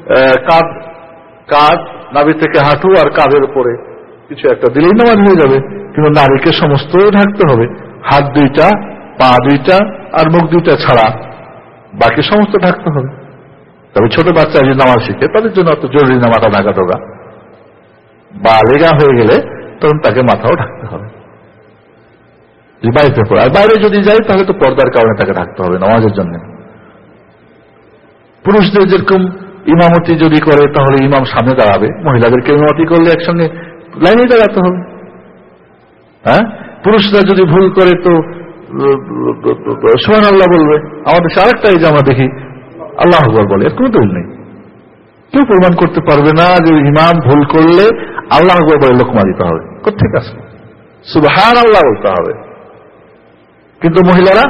কাঁধ নাভি থেকে হাঁটু আর কাঁধের উপরে কিছু একটা দিলেই নামাজ হয়ে যাবে, কিন্তু নারীকে সমস্ত ঢাকতে হবে, হাত 2টা, পা 2টা আর মুখ 2টা ছাড়া বাকি সমস্ত ঢাকতে হবে। তবে ছোট বাচ্চা যে নামাজ শিখে তাদের জন্য অত জরুরি না মাথা ঢাকা ঢোকা, বা লেগা হয়ে গেলে তখন তাকে মাথাও ঢাকতে হবে বাড়িতে পড়ে। আর বাইরে যদি যায় তাহলে তো পর্দার কারণে তাকে ঢাকতে হবে নামাজের জন্য। পুরুষদের যেরকম ইমামতি যদি করে তাহলে ইমাম সামনে দাঁড়াবে, মহিলাদেরকে ইমামতি করলে একসঙ্গে লাইনে দাঁড়াতে হবে। হ্যাঁ, পুরুষরা যদি ভুল করে তো সুবহানাল্লাহ বলবে। আমাদের আরেকটা এই যে আমরা দেখি আল্লাহু আকবার বলে, এর কোনো দলিল নেই। কেউ প্রমাণ করতে পারবে না যে ইমাম ভুল করলে আল্লাহু আকবার বলে লোকমা দিতে হবে, ঠিক আছে, সুবহানাল্লাহ বলতে হবে। কিন্তু মহিলারা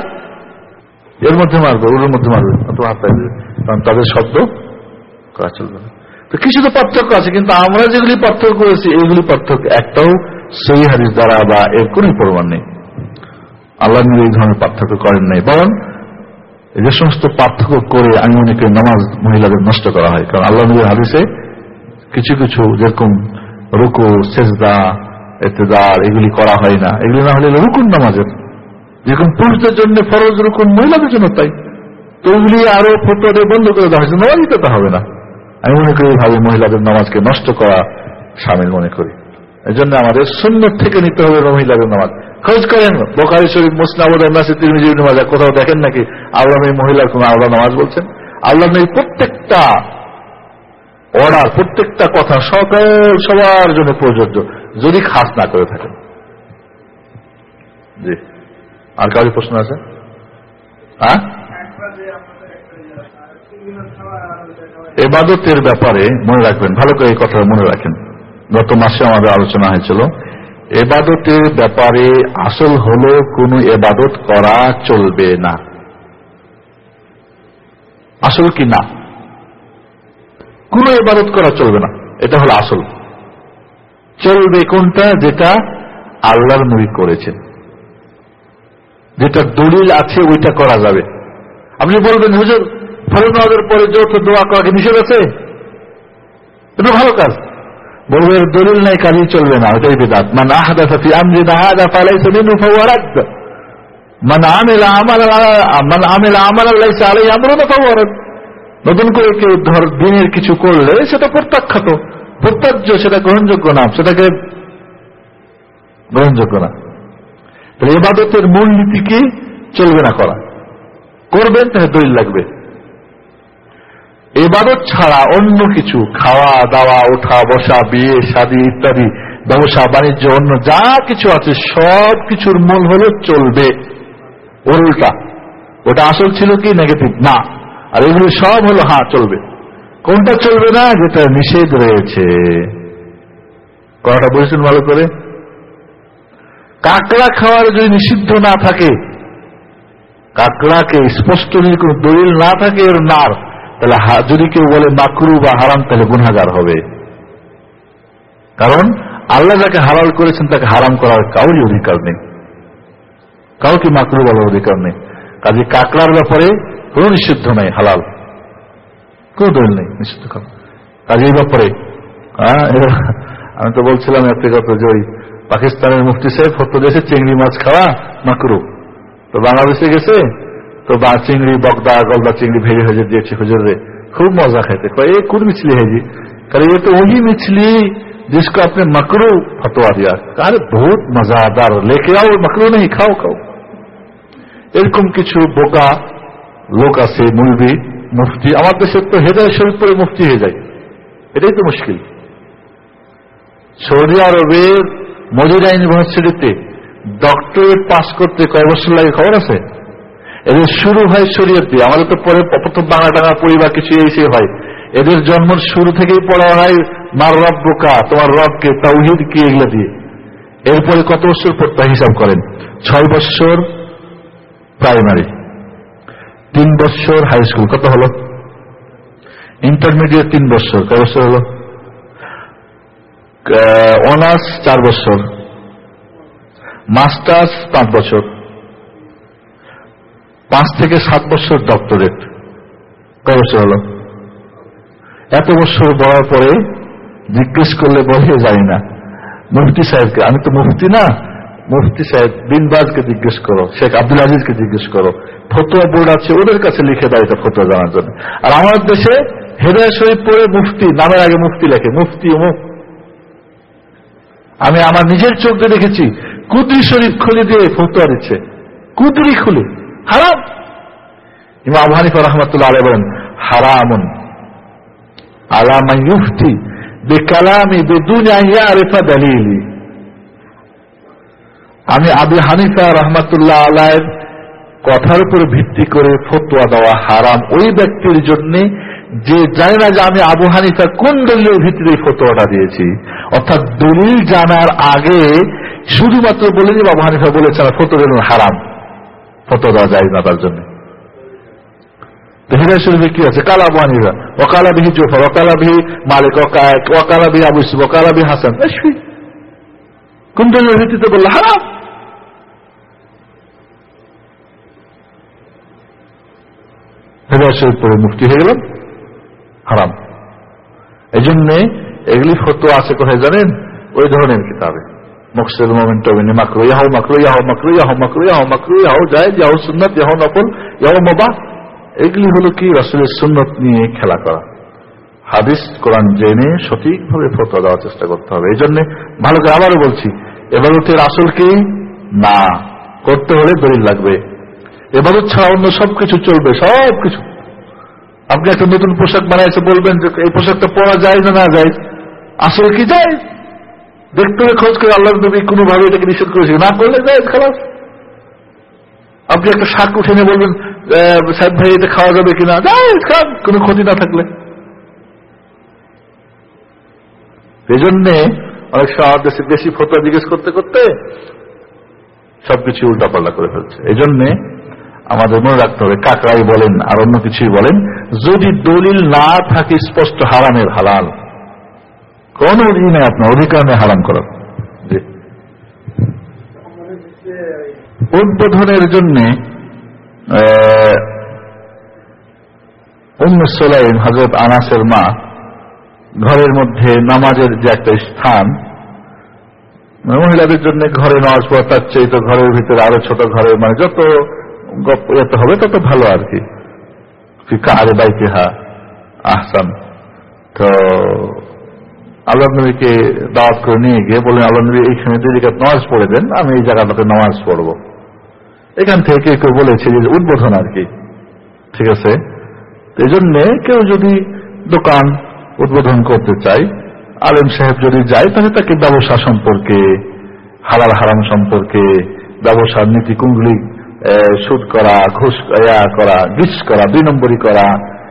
এর মধ্যে মারবে, ওর মধ্যে মারবে, কারণ তাদের শব্দ করা চলবে না। তো কিছু তো পার্থক্য আছে, কিন্তু আমরা যেগুলি পার্থক্য করেছি এগুলি পার্থক্য একটাও সহিহ হাদিস দ্বারা বা এর কোন প্রমাণ নেই। আল্লাহ নবী এই ধরনের পার্থক্য করেন নাই, বরং যে সমস্ত পার্থক্য করে আমি মনে করি নামাজ মহিলাদের নষ্ট করা হয়। কারণ আল্লাহ নবীর হাদিসে কিছু কিছু যেরকম রুকু, সেজদা, ইতিদাল এগুলি করা হয় না, এগুলি না হলে রুকুন নামাজের, যেরকম পুরুষদের জন্য ফরজ রুকুন মহিলাদের জন্য তাই, তো ওগুলি আরো ফটোতে বন্ধ করে দেওয়া হয়েছে, নামাজই পেতে হবে না। আমি মনে করি এইভাবে মহিলাদের নামাজকে নষ্ট করা শামিল মনে করি। এই জন্য আমাদের সুন্নত থেকে নিতে হবে মহিলাদের নামাজ। খোঁজ করেন বুখারী শরীফ, মুসনাদ, নাসাঈ, তিরমিজি, ইবনে মাজাহ, কোথাও দেখেন নাকি আল্লাহ নবী মহিলার কোন আলাদা নামাজ বলছেন? আল্লাহ নবী প্রত্যেকটা অর্ডার, প্রত্যেকটা কথা সবার জন্য প্রযোজ্য, যদি খাস না করে থাকেন। জি, আর কারো প্রশ্ন আছে? হ্যাঁ, ইবাদতের ব্যাপারে মনে রাখবেন, ভালো করে এই কথা মনে রাখেন। গত মাসে আমাদের আলোচনা হয়েছিল ইবাদতের ব্যাপারে। আসল হলো কোন ইবাদত করা চলবে না। আসল কি না, কোন ইবাদত করা চলবে না, এটা হলো আসল। চলবে কোনটা? যেটা আল্লাহর নবী করেছেন, যেটা দলিল আছে ওইটা করা যাবে। আপনি বলবেন হুজুর ফরজ নামাজের পরে যৌথ দোয়া করাকে নিষেধ আছে, এটা ভালো কাজ। বলবে দলিল নাই, কাজই চলবে না, ওটাই বিদআত। মান আহদাসা ফি আমরিনা হাযা ফালাইসা মিনহু ফাহুয়া রাদ্দ। মান আমিলা আমালান লাইসা আলাইহি আমরুনা ফাহুয়া রাদ্দ। নতুন করে কেউ ধর দিনের কিছু করলে সেটা প্রত্যাখ্যাত, প্রত্যাজ্য, সেটা গ্রহণযোগ্য না, সেটাকে গ্রহণযোগ্য না। তাহলে ইবাদতের মূল নীতি কি? চলবে না করা। করবেন তাহলে দলিল লাগবে। ইবাদত ছাড়া অন্য কিছু, খাওয়া দাওয়া, ওঠা বসা, বিয়ে শাদী ইত্যাদি, ব্যবসা বাণিজ্য, অন্য যা কিছু আছে সব কিছুর মূল হলো চলবে। ওর উল্টা, ওটা আসল ছিল কি নেগেটিভ না, আর এগুলো সব হলো হ্যাঁ চলবে। কোনটা চলবে না? যেটা নিষেধ রয়েছে। কথাটা বলেছেন ভালো করে। কাঁকড়া খাওয়ার যদি নিষিদ্ধ না থাকে, কাঁকড়াকে স্পষ্ট যদি কোনো দলিল না থাকে এর নার, তাহলে যদি কেউ বলে মাকরু বা হারাম, তাহলে গুনাহগার হবে। কারণ আল্লাহ যাকে হালাল করেছেন তাকে হারাম করার কাউরই অধিকার নেই, কাউকে মাকরু বলার অধিকার নেই। কাজে কাঁকড়ার ব্যাপারে কোন নিষিদ্ধ নাই, হালাল, কোন দলিল নেই নিষিদ্ধ করা। কাজে এই ব্যাপারে আমি তো বলছিলাম একটা কথা, যে ওই পাকিস্তানের মুফতি সাহেব ফটো দিয়েছে চিংড়ি মাছ খাওয়া মাকরু, তো বাংলাদেশে গেছে তো বা চিংড়ি, বগদা, গলদা চিংড়ি ভেজে ভেজে দিয়েছে হুজুরে, খুব मजा खाते। ये कौन मछली है जी? कहे ये तो वही मछली जिसको आपने मकरू फतवा दिया। अरे बहुत मजादार, लेके आओ, मकरू नहीं, खाओ खाओ। এরকম কিছু বোকা লোক আছে, মুলবি, মুফতি। আমার দেশে তো হেদায়েত শরীফ পড়ে মুফতি হয়ে যায়, এটাই তো মুশকিল। সৌদি আরবের মদিনা ইউনিভার্সিটিতে ডক্টরেট পাস করতে কয় বছর লাগে খবর আছে? এদের শুরু হয় শরীয়ত দিয়ে। আমাদের তো পরে প্রথম বাংলা টাঙা পরিবার কিছু এসে হয়। এদের জন্ম শুরু থেকেই পড়া হয় মার রব্বুকা, তোমার রবকে, তাওহীদ কি, এগুলো দিয়ে। এরপরে কত বছর পড়তে হিসাব করেন? 6 বছর প্রাইমারি, 3 বছর হাই স্কুল, কত হলো? ইন্টারমিডিয়েট 3 বছর, কয় বছর হলো? অনার্স 4 বছর, মাস্টার্স 5 বছর, 5 থেকে 7 বছর ডক্টরেট, কয় বছর হলো? এত বছর বলার পরে জিজ্ঞেস করলে বলে জানি না। মুফতি সাহেবকে, আমি তো মুফতি না, মুফতি সাহেব বিন বাজকে জিজ্ঞেস করো, শেখ আব্দুল আজিজকে জিজ্ঞেস করো, ফতোয়া বোর্ড আছে ওদের কাছে লিখে দাও এটা ফতোয়া জানার জন্য। আর আমার দেশে হেদায়েত শরীফ পড়ে মুফতি, নামের আগে মুফতি লেখে, মুফতি অমুক। আমি আমার নিজের চোখ দিয়ে দেখেছি, কুদরি শরীফ খুলে দিয়ে ফতোয়া দিচ্ছে, কুদরি খুলে, হারাম। ইমাম আবু হানিফা রাহমাতুল্লাহ আলাইহি বলেন হারামুন আলা মান ইফতি বিকালামি বিদুন আন ইয়ারিফা দালিলি। আমি আবু হানিফা রাহমাতুল্লাহ আলাইহির কথার উপর ভিত্তি করে ফতোয়া দেওয়া হারাম ওই ব্যক্তির জন্য যে জানে না যে আমি আবু হানিফা কোন দলিলের ভিত্তিতে ফতোয়াটা দিয়েছি। অর্থাৎ দলিল জানার আগে শুধুমাত্র বলে যে আবু হানিফা বলেছেন ফতোয়া দেওয়া হারাম, ফতোয়া দেওয়া যায় না তার জন্য। তো হেদায়েত শরীফে কি আছে? কালা আবু হানিফা, ওয়াকালা বিহি জুফর, ওয়াকালা বিহি মালিক, ওয়াকালা বিহি আবু ইউসুফ, ওয়াকালা বিহি হাসান। কোন দলিলের ভিত্তিতে বললে হারাম? হেদায়েত শরীফ পড়ে মুফতি হয়ে গেলাম, হারাম। এই জন্যে এগুলি ফতোয়া আছে কোথায় জানেন? ওই ধরনের কিতাবে মুকসিল মোমেন্টবিনী মাকরু ইয়াহু মাকরু ইয়াহু মাকরু ইয়াহু মাকরু ইয়াহু মাকরু ইয়াহু জায়েজ ইয়াহু সুন্নাত ইয়াহু নফল ইয়াহু মুবাহ। এগুলি হলো কি রাসূলের সুন্নাত নিয়ে খেলা করা। হাদিস কোরআন জেনে সঠিকভাবে ফতোয়া দেওয়ার চেষ্টা করতে হবে। এই জন্য ভালো করে আবারও বলছি, এবাদতের আসল কি না, করতে হলে দলিল লাগবে। এবাদত ছাড়া অন্য সবকিছু চলবে, সবকিছু। আপনি একটা নতুন পোশাক বানাইছে, বলবেন যে এই পোশাকটা পরা যায় না না যায়, আসল কি যায় দেখতে হবে, খোঁজ করে আল্লাহর নবী কোনোভাবে এটাকে নিষেধ করেছে, না করলে যায় খালাস। আপনি একটা শাক উঠে নিয়ে বলবেন সাহেব ভাই এটা খাওয়া যাবে কিনা, যায় খান, কোনো ক্ষতি না থাকলে। এই জন্যে অনেক সময় দেশে বেশি ফতোয়া জিজ্ঞেস করতে করতে সবকিছু উল্টাপাল্টা করে ফেলছে। এই জন্যে আমাদের মনে রাখতে হবে, কাকরাই বলেন আর অন্য কিছুই বলেন, যদি দলিল না থাকে স্পষ্ট হারামের হালাল, কোন নেই আপনার অধিকার নেই হারাম করার। উদ্বোধনের জন্য উম্মে সুলাইম হযরত আনাসের মা ঘরের মধ্যে নামাজের যে একটা স্থান, মহিলাদের জন্য ঘরে নামাজ পড়া, তার চেয়ে তো ঘরের ভিতরে আরো ছোট ঘরে, মানে যত এত হবে তত ভালো আর কি। কারে বাইতিহা আহসান। তো আল্লাহ নবীকে দাওয়াত করে নিয়ে গিয়ে বললেন, আল্লাহ নবী এইখানে 2 রাকাত নামাজ পড়ে দেন, আমি এই জায়গাটাতে নামাজ পড়বো। এখান থেকে কেউ বলেছে যে উদ্বোধন আর কি, ঠিক আছে। এই জন্য কেউ যদি দোকান উদ্বোধন করতে চায়, আলেম সাহেব যদি যায়, তাহলে তাকে ব্যবসা সম্পর্কে, হালাল হারাম সম্পর্কে, ব্যবসার নীতি কোনগুলি, সুদ করা, ঘুষ করা, গিস করা, 2 নম্বরই করা,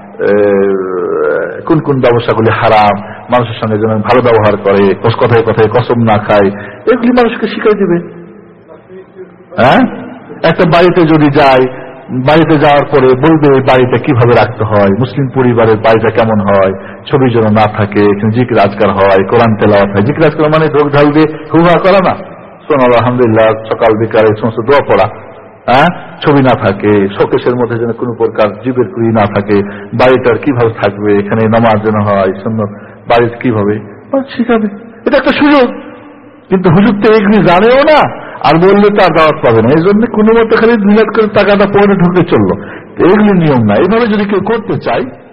কোন কোন ব্যবসাগুলি হারাম, মানুষের সঙ্গে যেন ভালো ব্যবহার করে, কথায় কথায় কসম না খায়, এগুলি মানুষকে শিখাই দিবে। হ্যাঁ, একটা বাড়িতে যদি যায়, বাড়িতে যাওয়ার পরে বলবে বাড়িটা কিভাবে রাখতে হয়, মুসলিম পরিবারের বাড়িটা কেমন হয়, ছবি যেন না থাকে, এখানে জিকির আজকার হয়, কোরআন তেলাওয়াত হয়। জিকির আজকার মানে ঢোক ঢাল দিয়ে হুহা করা না, সুবহানাল্লাহ আলহামদুলিল্লাহ সকাল বিকাল এই সমস্ত দোয়া পড়া। হ্যাঁ, ছবি না থাকে, শোকেশের মধ্যে যেন কোনো প্রকার জীবের কুড়ি না থাকে, বাড়িটার কিভাবে থাকবে, এখানে নামাজ যেন হয়, সুন্নাত বাড়ির কিভাবে শিখাবে। এটা একটা সুযোগ, কিন্তু হুজুর তো এগুলি জানেও না, আর বললে তার দাওয়াত পাবে না। এই জন্য কোনো মতো খালি 2 লাখ করে টাকাটা পরে ঢুকে চললো, এগুলি নিয়ম না। এইভাবে যদি কেউ করতে চায়